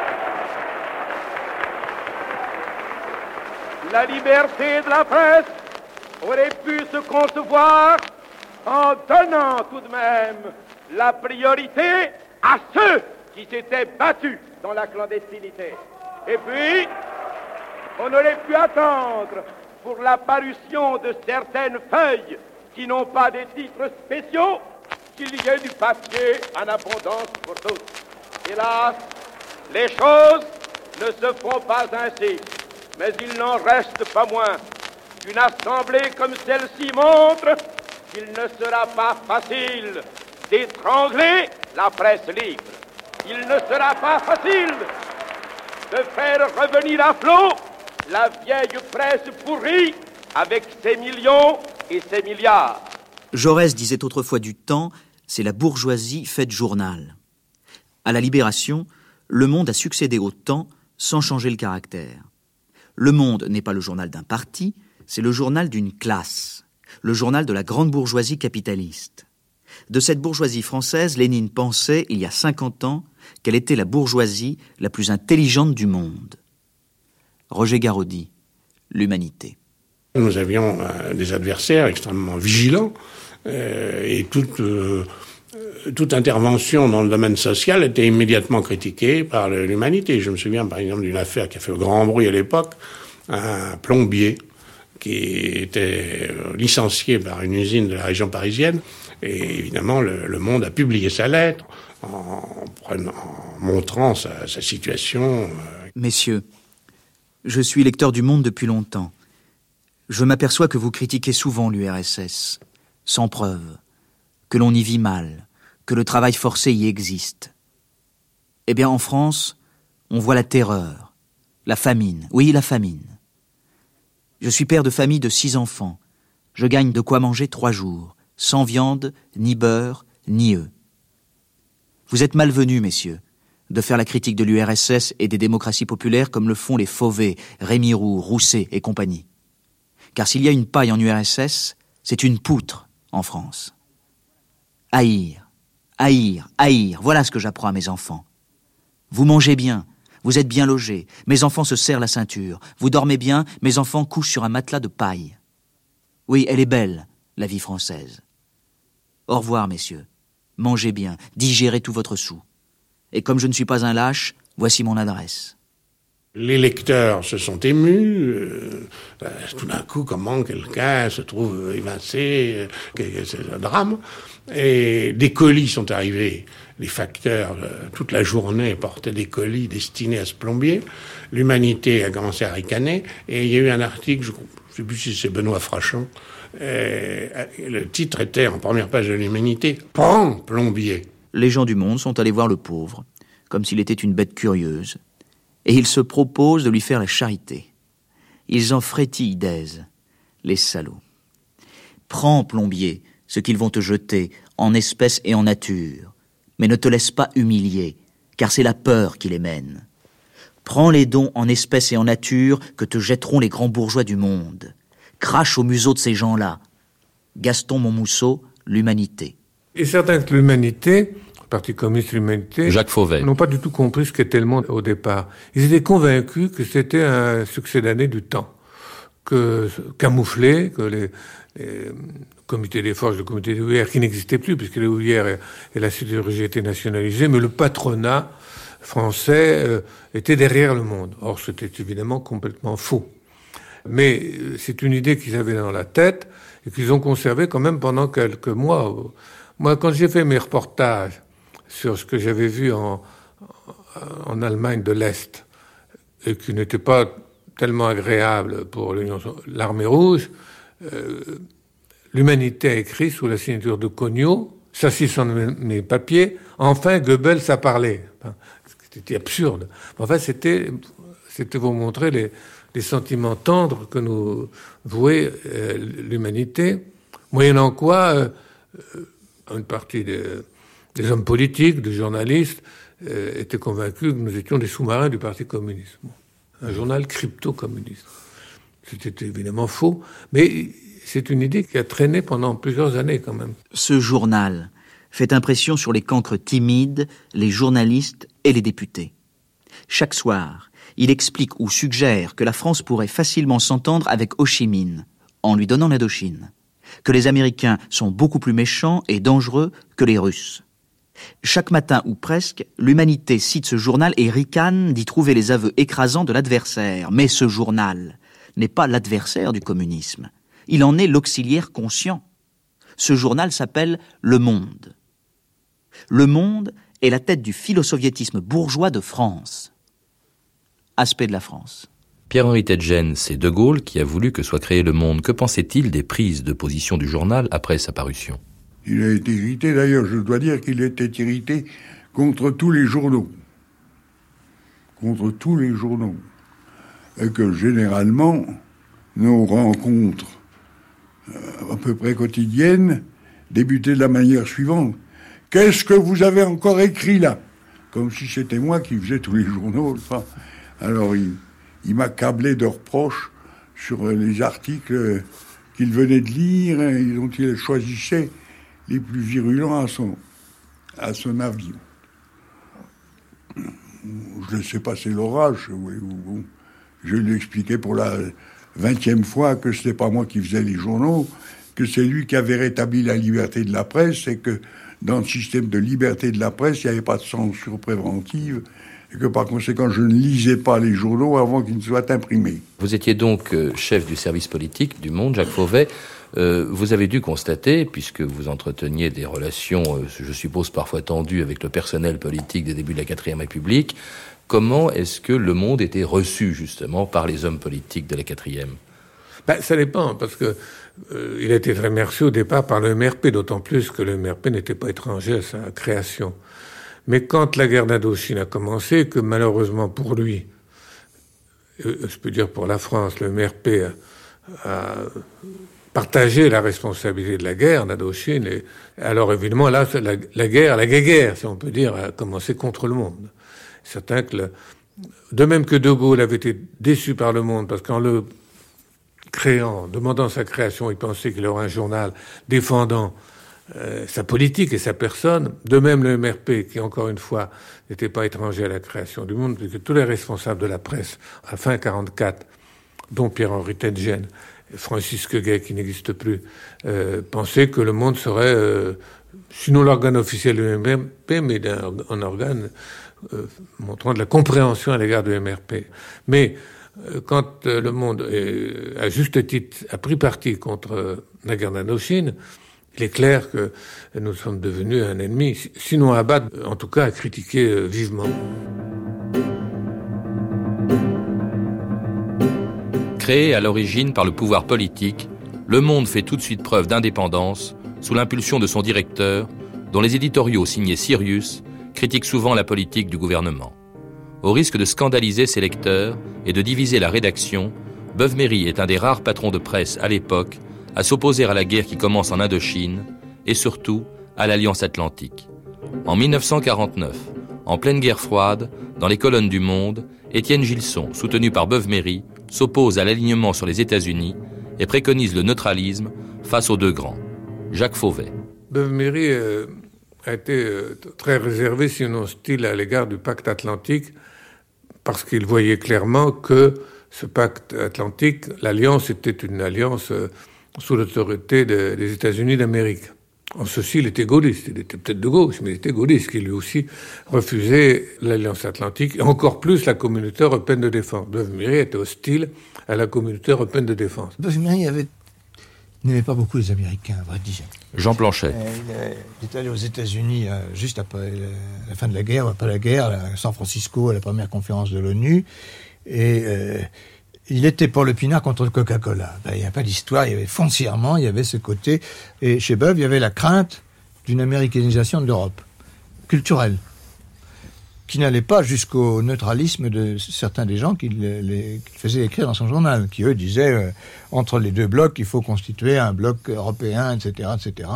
La liberté de la presse aurait pu se concevoir en donnant tout de même la priorité à ceux qui s'étaient battus dans la clandestinité. Et puis, on aurait pu attendre pour la parution de certaines feuilles qui n'ont pas des titres spéciaux, qu'il y ait du papier en abondance pour tous. Hélas, les choses ne se font pas ainsi, mais il n'en reste pas moins qu'une assemblée comme celle-ci montre qu'il ne sera pas facile d'étrangler la presse libre. Il ne sera pas facile de faire revenir à flot la vieille presse pourrie avec ses millions et ses milliards. Jaurès disait autrefois du Temps, c'est la bourgeoisie faite journal. À la Libération, Le Monde a succédé au Temps sans changer le caractère. Le Monde n'est pas le journal d'un parti, c'est le journal d'une classe, le journal de la grande bourgeoisie capitaliste. De cette bourgeoisie française, Lénine pensait, il y a 50 ans, qu'elle était la bourgeoisie la plus intelligente du monde. Roger Garaudy, L'Humanité. Nous avions des adversaires extrêmement vigilants et toute intervention dans le domaine social était immédiatement critiquée par l'Humanité. Je me souviens par exemple d'une affaire qui a fait grand bruit à l'époque, un plombier qui était licencié par une usine de la région parisienne. Et évidemment, le Monde a publié sa lettre en montrant sa situation. Messieurs, je suis lecteur du Monde depuis longtemps. Je m'aperçois que vous critiquez souvent l'URSS, sans preuve, que l'on y vit mal, que le travail forcé y existe. Eh bien, en France, on voit la terreur, la famine. Oui, la famine. Je suis père de famille de 6 enfants. Je gagne de quoi manger 3 jours, sans viande, ni beurre, ni œufs. Vous êtes malvenus, messieurs, de faire la critique de l'URSS et des démocraties populaires comme le font les Fauvet, Rémy Roux, Rousset et compagnie. Car s'il y a une paille en URSS, c'est une poutre en France. Haïr, haïr, haïr, voilà ce que j'apprends à mes enfants. Vous mangez bien, vous êtes bien logés, mes enfants se serrent la ceinture. Vous dormez bien, mes enfants couchent sur un matelas de paille. Oui, elle est belle, la vie française. Au revoir, messieurs. Mangez bien, digérez tout votre sou. Et comme je ne suis pas un lâche, voici mon adresse. Les lecteurs se sont émus. Tout d'un coup, comment quelqu'un se trouve évincé, c'est un drame. Et des colis sont arrivés. Les facteurs, toute la journée, portaient des colis destinés à ce plombier. L'Humanité a commencé à ricaner. Et il y a eu un article, je ne sais plus si c'est Benoît Frachon, le titre était en première page de l'Humanité, « Prends, plombier ». Les gens du monde sont allés voir le pauvre, comme s'il était une bête curieuse, et ils se proposent de lui faire la charité. Ils en frétillent d'aise, les salauds. Prends, plombier, ce qu'ils vont te jeter, en espèces et en nature, mais ne te laisse pas humilier, car c'est la peur qui les mène. Prends les dons en espèces et en nature que te jetteront les grands bourgeois du monde. Crache au museau de ces gens-là. Gaston Monmousseau, l'Humanité. Et certains que l'Humanité, le Parti communiste, l'Humanité, Jacques Fauvet, n'ont pas du tout compris ce qu'était le monde au départ. Ils étaient convaincus que c'était un succédané du temps, que camouflé, que les comités des forges, le comité des ouvrières, qui n'existaient plus puisque les ouvrières et la sidérurgie étaient nationalisées, mais le patronat français était derrière le monde. Or, c'était évidemment complètement faux. Mais c'est une idée qu'ils avaient dans la tête et qu'ils ont conservée quand même pendant quelques mois. Moi, quand j'ai fait mes reportages sur ce que j'avais vu en Allemagne de l'Est, et qui n'était pas tellement agréable pour l'armée rouge, l'Humanité a écrit sous la signature de Cognot, s'assit sur mes papiers, enfin Goebbels a parlé. C'était absurde. Enfin, c'était pour montrer les sentiments tendres que nous vouait l'Humanité, moyennant quoi une partie des hommes politiques, des journalistes, étaient convaincus que nous étions des sous-marins du Parti communiste. Un journal crypto-communiste. C'était évidemment faux, mais c'est une idée qui a traîné pendant plusieurs années quand même. Ce journal fait impression sur les cancres timides, les journalistes et les députés. Chaque soir, il explique ou suggère que la France pourrait facilement s'entendre avec Ho Chi Minh, en lui donnant l'Indochine, que les Américains sont beaucoup plus méchants et dangereux que les Russes. Chaque matin ou presque, l'Humanité cite ce journal et ricane d'y trouver les aveux écrasants de l'adversaire. Mais ce journal n'est pas l'adversaire du communisme. Il en est l'auxiliaire conscient. Ce journal s'appelle Le Monde. Le Monde est la tête du philo-soviétisme bourgeois de France. Aspect de la France. Pierre-Henri Tedgen, c'est De Gaulle qui a voulu que soit créé Le Monde. Que pensait-il des prises de position du journal après sa parution ? Il a été irrité, d'ailleurs, je dois dire qu'il était irrité contre tous les journaux. Contre tous les journaux. Et que, généralement, nos rencontres à peu près quotidiennes débutaient de la manière suivante. « Qu'est-ce que vous avez encore écrit là ?» Comme si c'était moi qui faisais tous les journaux. Enfin, alors, il m'accablait de reproches sur les articles qu'il venait de lire et dont il choisissait les plus virulents à son avis. Je laissais passer l'orage. Je lui expliquais pour la 20e fois que ce n'était pas moi qui faisais les journaux, que c'est lui qui avait rétabli la liberté de la presse et que dans le système de liberté de la presse, il n'y avait pas de censure préventive et que par conséquent, je ne lisais pas les journaux avant qu'ils ne soient imprimés. Vous étiez donc chef du service politique du Monde, Jacques Fauvet. Vous avez dû constater, puisque vous entreteniez des relations, je suppose parfois tendues avec le personnel politique des débuts de la 4e République, comment est-ce que Le Monde était reçu justement par les hommes politiques de la 4e? Ça dépend, parce que il a été très remercié au départ par le MRP, d'autant plus que le MRP n'était pas étranger à sa création. Mais quand la guerre d'Indochine a commencé, que malheureusement pour lui, je peux dire pour la France, le MRP a partagé la responsabilité de la guerre d'Indochine, et alors évidemment là, la guerre, si on peut dire, a commencé contre Le Monde. C'est certain que de même que De Gaulle avait été déçu par Le Monde, parce qu'en le créant, demandant sa création, il pensait qu'il aurait un journal défendant sa politique et sa personne. De même, le MRP, qui encore une fois n'était pas étranger à la création du Monde, puisque tous les responsables de la presse, à fin 1944, dont Pierre-Henri Tedgen, Francis Queguet, qui n'existe plus, pensaient que Le Monde serait, sinon l'organe officiel du MRP, mais un organe montrant de la compréhension à l'égard du MRP. Mais quand Le Monde, à juste titre, a pris parti contre la guerre d'Indochine, il est clair que nous sommes devenus un ennemi, sinon à abattre, en tout cas à critiquer vivement. Créé à l'origine par le pouvoir politique, Le Monde fait tout de suite preuve d'indépendance sous l'impulsion de son directeur, dont les éditoriaux signés Sirius critiquent souvent la politique du gouvernement. Au risque de scandaliser ses lecteurs et de diviser la rédaction, Beuve-Méry est un des rares patrons de presse à l'époque à s'opposer à la guerre qui commence en Indochine et surtout à l'Alliance Atlantique. En 1949, en pleine guerre froide, dans les colonnes du Monde, Étienne Gilson, soutenu par Beuve-Méry, s'oppose à l'alignement sur les États-Unis et préconise le neutralisme face aux deux grands. Jacques Fauvet. Beuve-Méry a été très réservé, sinon hostile, à l'égard du pacte atlantique, parce qu'il voyait clairement que ce pacte atlantique, l'alliance était une alliance sous l'autorité des États-Unis d'Amérique. En ceci, il était gaulliste. Il était peut-être de gauche, mais il était gaulliste, qui lui aussi refusait l'Alliance Atlantique, et encore plus la Communauté Européenne de Défense. Beuve-Méry était hostile à la Communauté Européenne de Défense. Beuve-Méry n'aimait pas beaucoup les Américains, à vrai dire. Jean Planchet. Il est allé aux États-Unis juste après la fin de la guerre, après la guerre, à San Francisco, à la première conférence de l'ONU, et il était pour le pinard contre le Coca-Cola. Il n'y a pas d'histoire, foncièrement, il y avait ce côté. Et chez Beuve, il y avait la crainte d'une américanisation de l'Europe, culturelle, qui n'allait pas jusqu'au neutralisme de certains des gens qui faisaient écrire dans son journal, qui eux disaient, entre les deux blocs, il faut constituer un bloc européen, etc., etc.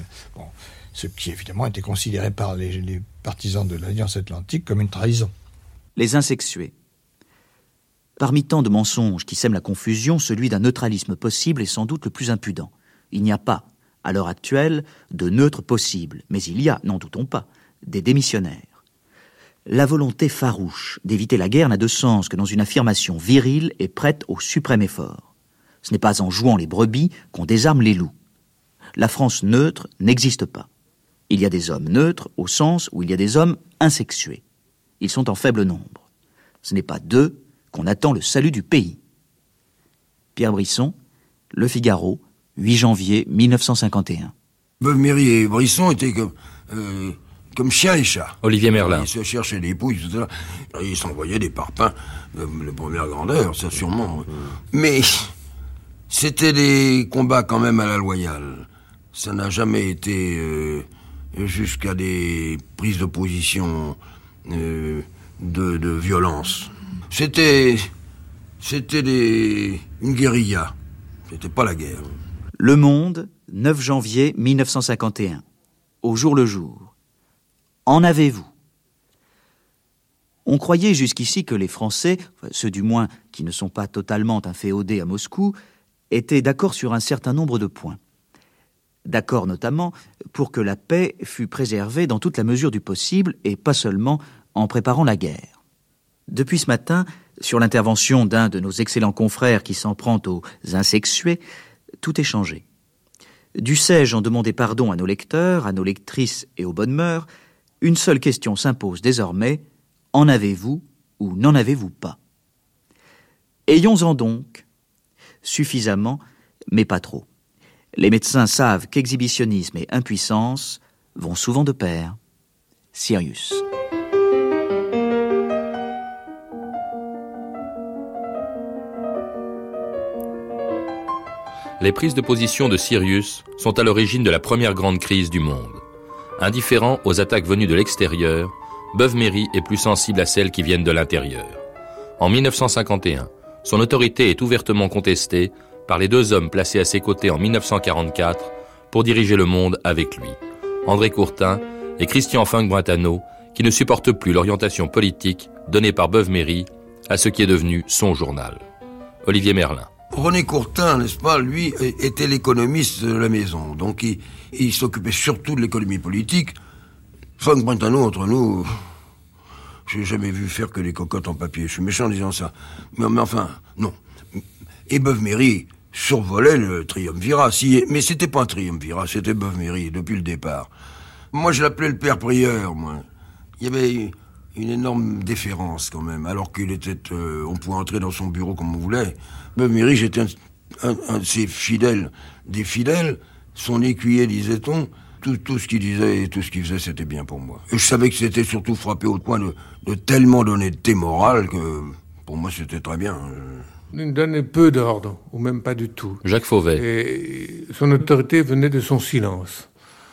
Ce qui évidemment était considéré par les partisans de l'Alliance Atlantique comme une trahison. Les insexués. Parmi tant de mensonges qui sèment la confusion, celui d'un neutralisme possible est sans doute le plus impudent. Il n'y a pas, à l'heure actuelle, de neutre possible, mais il y a, n'en doutons pas, des démissionnaires. La volonté farouche d'éviter la guerre n'a de sens que dans une affirmation virile et prête au suprême effort. Ce n'est pas en jouant les brebis qu'on désarme les loups. La France neutre n'existe pas. Il y a des hommes neutres au sens où il y a des hommes insexués. Ils sont en faible nombre. Ce n'est pas d'eux qu'on attend le salut du pays. Pierre Brisson, Le Figaro, 8 janvier 1951. Beuve-Méry et Brisson étaient comme chien et chat. Olivier Merlin. Ils se cherchaient des pouilles, tout ça. Ils s'envoyaient des parpaings de première grandeur, ça sûrement. Mais c'était des combats quand même à la loyale. Ça n'a jamais été jusqu'à des prises de position de violence. C'était une guérilla. C'était pas la guerre. Le Monde, 9 janvier 1951. Au jour le jour. En avez-vous? On croyait jusqu'ici que les Français, ceux du moins qui ne sont pas totalement inféodés à Moscou, étaient d'accord sur un certain nombre de points. D'accord notamment pour que la paix fût préservée dans toute la mesure du possible et pas seulement en préparant la guerre. Depuis ce matin, sur l'intervention d'un de nos excellents confrères qui s'en prend aux insexués, tout est changé. Dussé-je en demander pardon à nos lecteurs, à nos lectrices et aux bonnes mœurs, une seule question s'impose désormais, en avez-vous ou n'en avez-vous pas? Ayons-en donc, suffisamment, mais pas trop. Les médecins savent qu'exhibitionnisme et impuissance vont souvent de pair. Sirius. Les prises de position de Sirius sont à l'origine de la première grande crise du monde. Indifférent aux attaques venues de l'extérieur, Beuve-Méry est plus sensible à celles qui viennent de l'intérieur. En 1951, son autorité est ouvertement contestée par les deux hommes placés à ses côtés en 1944 pour diriger le monde avec lui, André Courtin et Christian Funkes-Brentano, qui ne supportent plus l'orientation politique donnée par Beuve-Méry à ce qui est devenu son journal. Olivier Merlin. René Courtin, n'est-ce pas, lui, était l'économiste de la maison. Donc il s'occupait surtout de l'économie politique. Funkes-Brentano, entre nous, j'ai jamais vu faire que les cocottes en papier. Je suis méchant en disant ça. Mais enfin, non. Et Beuve-Méry survolait le triumvirat. Mais c'était pas un triumvirat, c'était Beuve-Méry, depuis le départ. Moi, je l'appelais le père prieur, moi. Il y avait une énorme déférence, quand même, alors qu'il était... on pouvait entrer dans son bureau comme on voulait. Beuve-Méry, j'étais un de ses fidèles. Des fidèles, son écuyer, disait-on, tout ce qu'il disait et tout ce qu'il faisait, c'était bien pour moi. Et je savais que c'était surtout frappé au point de tellement d'honnêteté morale que, pour moi, c'était très bien. Il donnait peu d'ordre, ou même pas du tout. Jacques Fauvet. Et son autorité venait de son silence.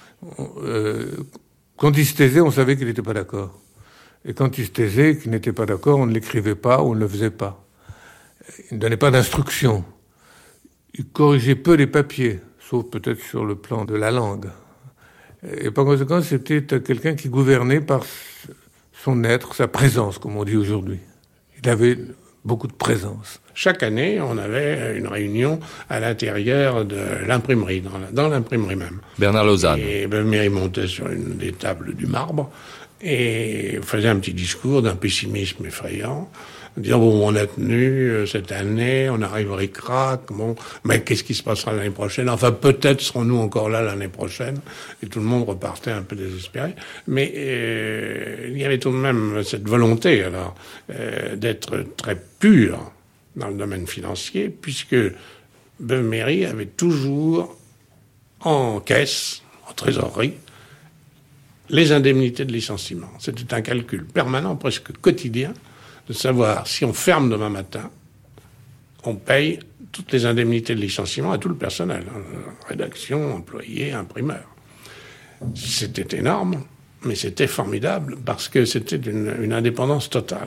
Quand il se taisait, on savait qu'il n'était pas d'accord. Et quand il se taisait, qu'il n'était pas d'accord, on ne l'écrivait pas, on ne le faisait pas. Il ne donnait pas d'instructions. Il corrigeait peu les papiers, sauf peut-être sur le plan de la langue. Et par conséquent, c'était quelqu'un qui gouvernait par son être, sa présence, comme on dit aujourd'hui. Il avait beaucoup de présence. Chaque année, on avait une réunion à l'intérieur de l'imprimerie, dans l'imprimerie même. Bernard Lausanne. Et Beuve-Méry montait sur une des tables du marbre et faisait un petit discours d'un pessimisme effrayant, disant, bon, on a tenu cette année, on arrive au ric-rac, bon, mais qu'est-ce qui se passera l'année prochaine? Enfin, peut-être serons-nous encore là l'année prochaine. Et tout le monde repartait un peu désespéré. Mais il y avait tout de même cette volonté, alors, d'être très pur dans le domaine financier, puisque Beuve-Méry avait toujours en caisse, en trésorerie, les indemnités de licenciement. C'était un calcul permanent, presque quotidien, de savoir si on ferme demain matin, on paye toutes les indemnités de licenciement à tout le personnel, rédaction, employés, imprimeurs. C'était énorme, mais c'était formidable parce que c'était une indépendance totale.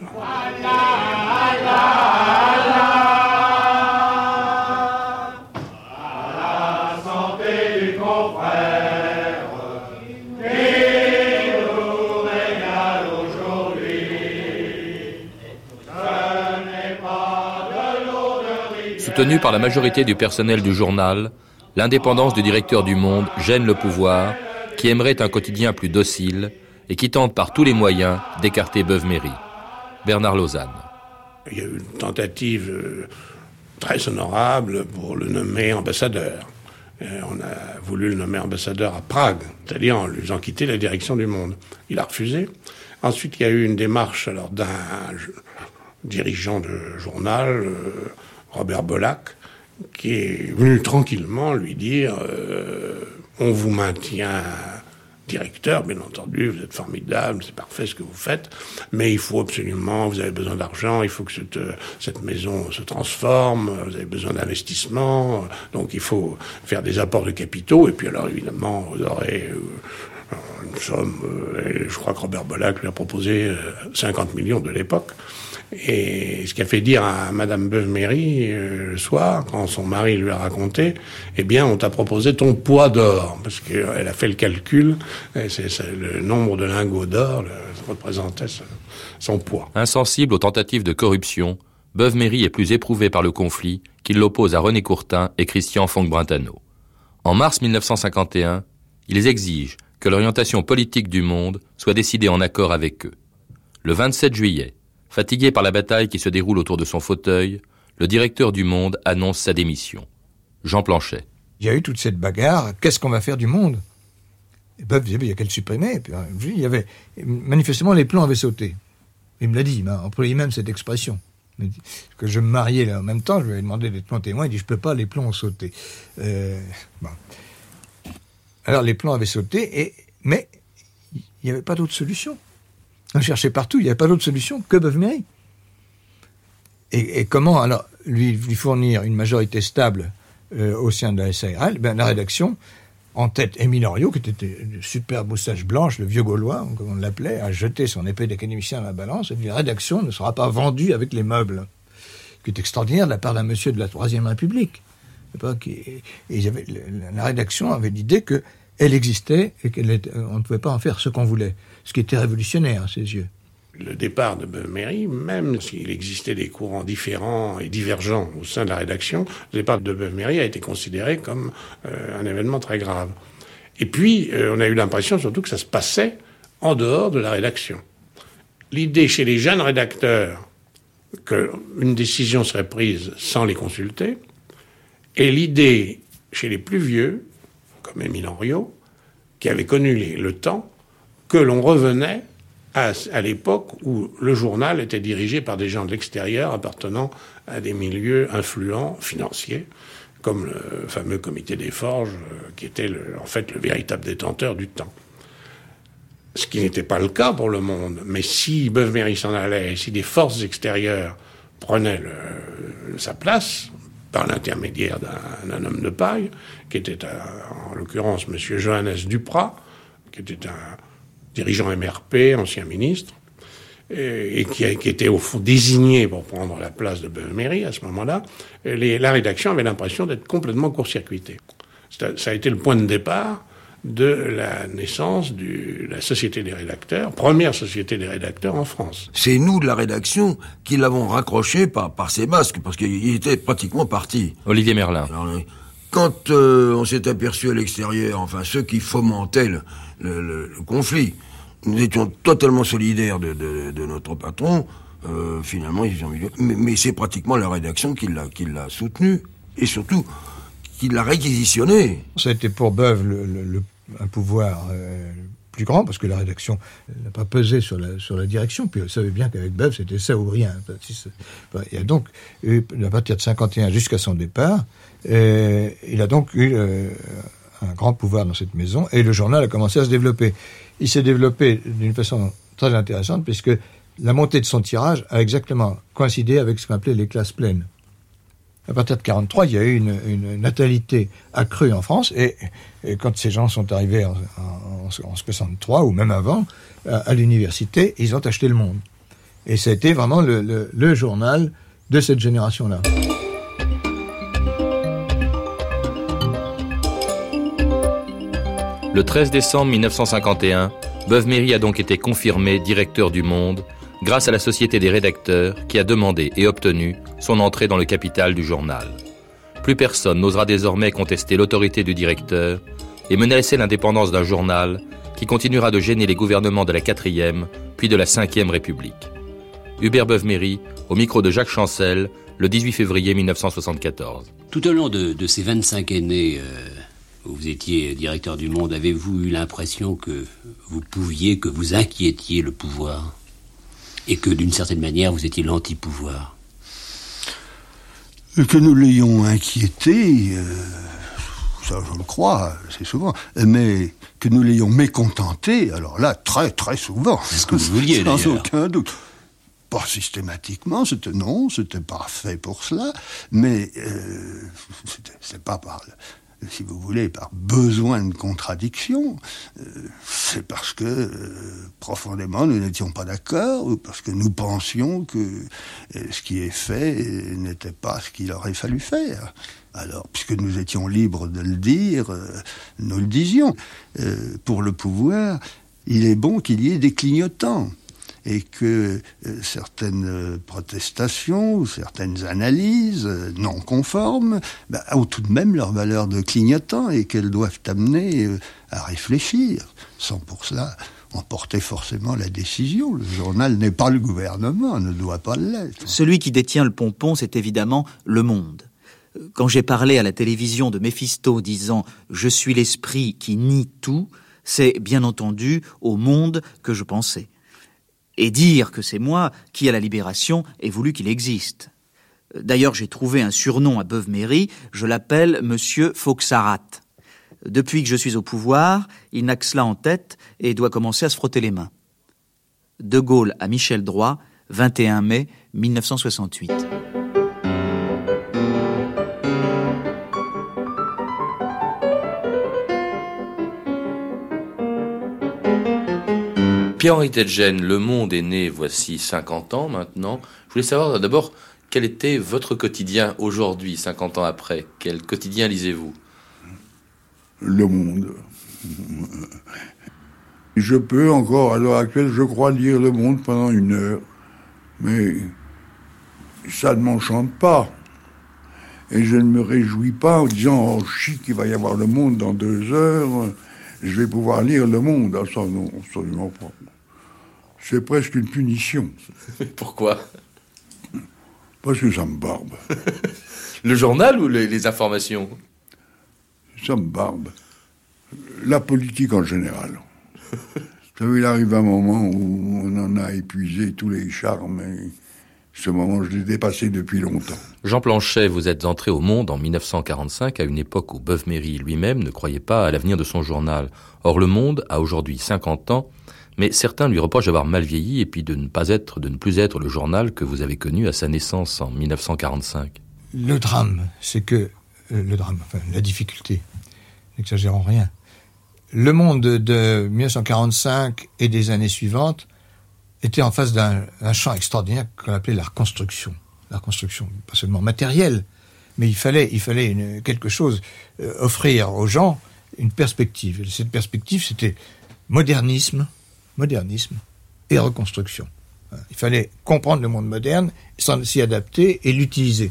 Soutenu par la majorité du personnel du journal, l'indépendance du directeur du Monde gêne le pouvoir, qui aimerait un quotidien plus docile et qui tente par tous les moyens d'écarter Beuve-Méry. Bernard Lausanne. Il y a eu une tentative très honorable pour le nommer ambassadeur. On a voulu le nommer ambassadeur à Prague, c'est-à-dire en lui faisant quitter la direction du Monde. Il a refusé. Ensuite, il y a eu une démarche alors d'un dirigeant de journal, Robert Bollack, qui est venu tranquillement lui dire on vous maintient directeur, bien entendu, vous êtes formidable, c'est parfait ce que vous faites, mais il faut absolument, vous avez besoin d'argent, il faut que cette maison se transforme, vous avez besoin d'investissement, donc il faut faire des apports de capitaux, et puis alors évidemment, vous aurez une somme, je crois que Robert Bollack lui a proposé 50 millions de l'époque. Et ce qui a fait dire à Madame Beuve-Méry le soir, quand son mari lui a raconté, eh bien, on t'a proposé ton poids d'or, parce qu'elle a fait le calcul, c'est le nombre de lingots d'or représentait son poids. Insensible aux tentatives de corruption, Beuve-Méry est plus éprouvé par le conflit qu'il l'oppose à René Courtin et Christian Funkes-Brentano. En mars 1951, ils exigent que l'orientation politique du Monde soit décidée en accord avec eux. Le 27 juillet, fatigué par la bataille qui se déroule autour de son fauteuil, le directeur du Monde annonce sa démission. Jean Planchet. Il y a eu toute cette bagarre. Qu'est-ce qu'on va faire du Monde? Et Beuve disait, il y a qu'à le supprimer. Et puis, il y avait, manifestement, les plans avaient sauté. Il me l'a dit, il m'a employé même cette expression. que je me mariais là en même temps, je lui ai demandé d'être mon témoin, il dit, je peux pas, les plombs ont sauté. Bon. Alors les plombs avaient sauté, mais il n'y avait pas d'autre solution. On cherchait partout, il n'y avait pas d'autre solution que Beuve-Méry. Et comment, alors, lui fournir une majorité stable au sein de la SARL? La rédaction, en tête, Émile Henriot, qui était une super moustache blanche, le vieux Gaulois, comme on l'appelait, a jeté son épée d'académicien dans la balance et dit, la rédaction ne sera pas vendue avec les meubles. Ce qui est extraordinaire de la part d'un monsieur de la Troisième République. La rédaction avait l'idée qu'elle existait et qu'on ne pouvait pas en faire ce qu'on voulait. Ce qui était révolutionnaire à ses yeux. Le départ de Beuve-Méry, même s'il existait des courants différents et divergents au sein de la rédaction, le départ de Beuve-Méry a été considéré comme un événement très grave. Et puis, on a eu l'impression surtout que ça se passait en dehors de la rédaction. L'idée chez les jeunes rédacteurs qu'une décision serait prise sans les consulter, et l'idée chez les plus vieux, comme Émile Henriot, qui avait connu le temps, que l'on revenait à l'époque où le journal était dirigé par des gens de l'extérieur appartenant à des milieux influents, financiers, comme le fameux comité des forges, qui était en fait le véritable détenteur du temps. Ce qui n'était pas le cas pour Le Monde. Mais si Beuve-Méry s'en allait, si des forces extérieures prenaient sa place, par l'intermédiaire d'un homme de paille, qui était en l'occurrence M. Johannes Duprat, qui était un dirigeant MRP, ancien ministre, et qui était au fond désigné pour prendre la place de Beuve-Méry à ce moment-là, la rédaction avait l'impression d'être complètement court-circuitée. Ça a été le point de départ de la naissance de la Société des rédacteurs, première société des rédacteurs en France. C'est nous, de la rédaction, qui l'avons raccroché par ses masques, parce qu'il était pratiquement parti. Olivier Merlin. Alors, quand on s'est aperçu à l'extérieur, enfin ceux qui fomentaient le conflit, nous étions totalement solidaires de notre patron. Finalement, ils ont dit, mais c'est pratiquement la rédaction qui l'a soutenu, et surtout qui l'a réquisitionné. Ça a été pour Beuve un pouvoir plus grand, parce que la rédaction n'a pas pesé sur la direction, puis elle savait bien qu'avec Beuve, c'était ça ou rien. Il a donc eu, à partir de 1951 jusqu'à son départ, il a donc eu un grand pouvoir dans cette maison, et le journal a commencé à se développer. Il s'est développé d'une façon très intéressante, puisque la montée de son tirage a exactement coïncidé avec ce qu'on appelait les classes pleines. À partir de 1943, il y a eu une natalité accrue en France, et quand ces gens sont arrivés en 1963, ou même avant, à l'université, ils ont acheté Le Monde. Et ça a été vraiment le journal de cette génération-là. Le 13 décembre 1951, Beuve-Méry a donc été confirmé directeur du Monde grâce à la Société des rédacteurs qui a demandé et obtenu son entrée dans le capital du journal. Plus personne n'osera désormais contester l'autorité du directeur et menacer l'indépendance d'un journal qui continuera de gêner les gouvernements de la 4e puis de la 5e République. Hubert Beuve-Méry, au micro de Jacques Chancel, le 18 février 1974. Tout au long de ces 25 années où vous étiez directeur du Monde, avez-vous eu l'impression que vous inquiétiez le pouvoir et que d'une certaine manière vous étiez l'anti-pouvoir? Que nous l'ayons inquiété, ça je le crois, c'est souvent, mais que nous l'ayons mécontenté, alors là, très très souvent. C'est ce que vous vouliez d'ailleurs. Sans aucun doute. Pas systématiquement, c'était pas fait pour cela, mais c'est pas par, si vous voulez, par besoin de contradiction, c'est parce que profondément nous n'étions pas d'accord, ou parce que nous pensions que ce qui est fait n'était pas ce qu'il aurait fallu faire. Alors, puisque nous étions libres de le dire, nous le disions. Pour le pouvoir, il est bon qu'il y ait des clignotants, et que certaines protestations ou certaines analyses non conformes ont tout de même leur valeur de clignotant, et qu'elles doivent amener à réfléchir, sans pour cela emporter forcément la décision. Le journal n'est pas le gouvernement, ne doit pas l'être. Celui qui détient le pompon, c'est évidemment Le Monde. Quand j'ai parlé à la télévision de Méphisto disant « Je suis l'esprit qui nie tout », c'est bien entendu au Monde que je pensais. et dire que c'est moi qui, à la Libération, ai voulu qu'il existe. D'ailleurs, j'ai trouvé un surnom à Beuve-Méry, je l'appelle Monsieur Foxarat. Depuis que je suis au pouvoir, il n'a que cela en tête et doit commencer à se frotter les mains. De Gaulle à Michel Droit, 21 mai 1968. Pierre-Henri Tetgène, Le Monde est né voici 50 ans maintenant. Je voulais savoir d'abord quel était votre quotidien aujourd'hui, 50 ans après. Quel quotidien lisez-vous ? Le Monde. Je peux encore, à l'heure actuelle, je crois, lire Le Monde pendant 1 heure. Mais ça ne m'enchante pas. Et je ne me réjouis pas en disant « Oh, chic, il va y avoir Le Monde dans 2 heures. Je vais pouvoir lire Le Monde. » Ah, ça, non, absolument pas. C'est presque une punition. Pourquoi ? Parce que ça me barbe. Le journal ou les informations ? Ça me barbe. La politique en général. Vous savez, il arrive un moment où on en a épuisé tous les charmes et ce moment, je l'ai dépassé depuis longtemps. Jean Planchet, vous êtes entré au Monde en 1945, à une époque où Beuve-Méry lui-même ne croyait pas à l'avenir de son journal. Or, Le Monde a aujourd'hui 50 ans, mais certains lui reprochent d'avoir mal vieilli et puis de ne plus être le journal que vous avez connu à sa naissance en 1945. Le drame, c'est que... la difficulté, n'exagérons rien. Le Monde de 1945 et des années suivantes était en face d'un champ extraordinaire qu'on appelait la reconstruction. La reconstruction, pas seulement matérielle, mais il fallait quelque chose, offrir aux gens une perspective. Et cette perspective, c'était modernisme et reconstruction. Il fallait comprendre le monde moderne, s'y adapter et l'utiliser.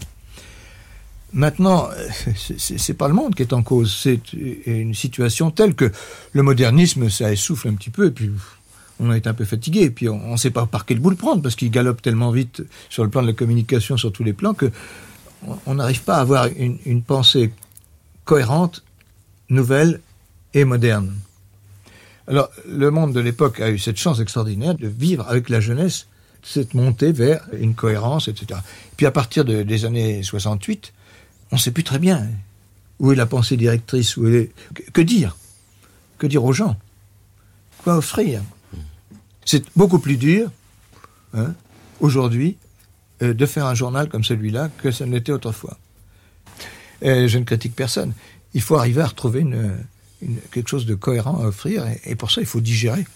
Maintenant, c'est pas le monde qui est en cause, c'est une situation telle que le modernisme, ça essouffle un petit peu, et puis on a été un peu fatigué, et puis on ne sait pas par quel bout le prendre, parce qu'il galope tellement vite sur le plan de la communication, sur tous les plans, que on n'arrive pas à avoir une pensée cohérente, nouvelle et moderne. Alors, le Monde de l'époque a eu cette chance extraordinaire de vivre avec la jeunesse cette montée vers une cohérence, etc. Et puis à partir des années 68, on ne sait plus très bien où est la pensée directrice, que dire aux gens, quoi offrir. C'est beaucoup plus dur, aujourd'hui, de faire un journal comme celui-là que ça ne l'était autrefois. Je ne critique personne. Il faut arriver à retrouver quelque chose de cohérent à offrir, et pour ça, il faut digérer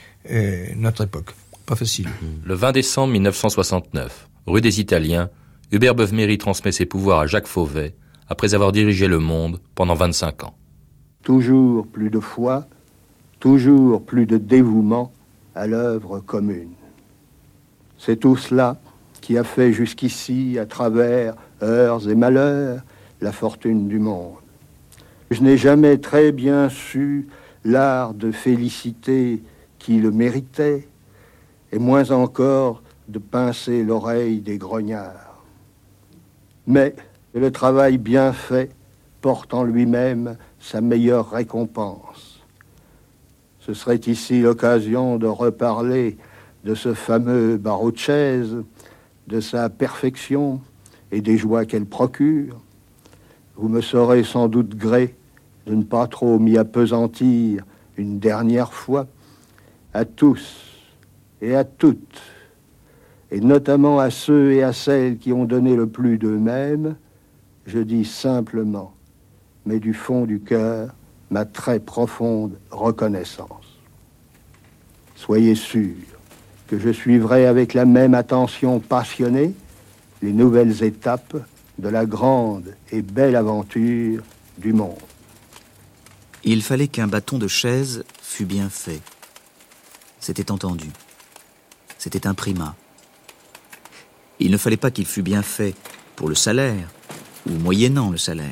notre époque. Pas facile. Le 20 décembre 1969, rue des Italiens, Hubert Beuve-Méry transmet ses pouvoirs à Jacques Fauvet, après avoir dirigé Le Monde pendant 25 ans. Toujours plus de foi, toujours plus de dévouement à l'œuvre commune. C'est tout cela qui a fait jusqu'ici, à travers heures et malheurs, la fortune du monde. Je n'ai jamais très bien su l'art de féliciter qui le méritait, et moins encore de pincer l'oreille des grognards. Mais le travail bien fait porte en lui-même sa meilleure récompense. Ce serait ici l'occasion de reparler de ce fameux barreau de chaise, de sa perfection et des joies qu'elle procure. Vous me saurez sans doute gré de ne pas trop m'y appesantir une dernière fois. À tous et à toutes, et notamment à ceux et à celles qui ont donné le plus d'eux-mêmes, je dis simplement, mais du fond du cœur, ma très profonde reconnaissance. Soyez sûrs que je suivrai avec la même attention passionnée les nouvelles étapes de la grande et belle aventure du monde. Il fallait qu'un bâton de chaise fût bien fait. C'était entendu. C'était un primat. Il ne fallait pas qu'il fût bien fait pour le salaire ou moyennant le salaire.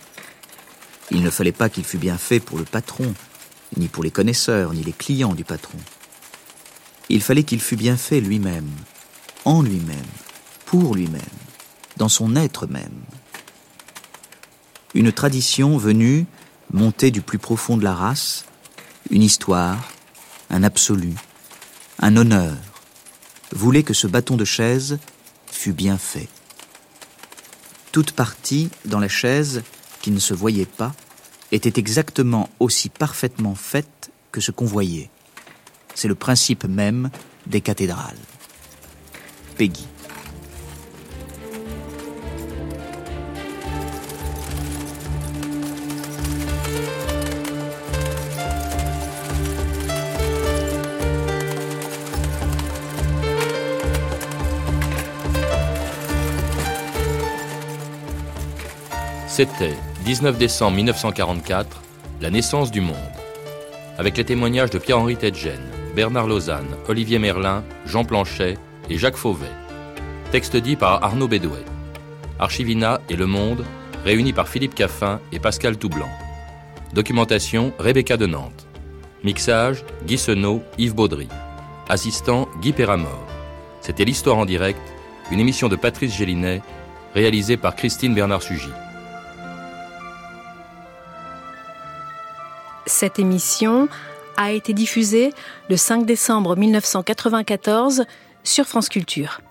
Il ne fallait pas qu'il fût bien fait pour le patron, ni pour les connaisseurs, ni les clients du patron. Il fallait qu'il fût bien fait lui-même, en lui-même, pour lui-même, dans son être même. Une tradition venue, montée du plus profond de la race, une histoire, un absolu, un honneur, voulait que ce bâton de chaise fût bien fait. Toute partie dans la chaise qui ne se voyait pas était exactement aussi parfaitement faite que ce qu'on voyait. C'est le principe même des cathédrales. Péguy. C'était 19 décembre 1944, la naissance du monde. Avec les témoignages de Pierre-Henri Tedgen, Bernard Lausanne, Olivier Merlin, Jean Planchet et Jacques Fauvet. Texte dit par Arnaud Bédouet. Archivina et Le Monde, réunis par Philippe Caffin et Pascal Toublanc. Documentation, Rebecca de Nantes. Mixage, Guy Senot, Yves Baudry. Assistant, Guy Péramore. C'était l'Histoire en direct, une émission de Patrice Gélinet, réalisée par Christine Bernard-Sugy. Cette émission a été diffusée le 5 décembre 1994 sur France Culture.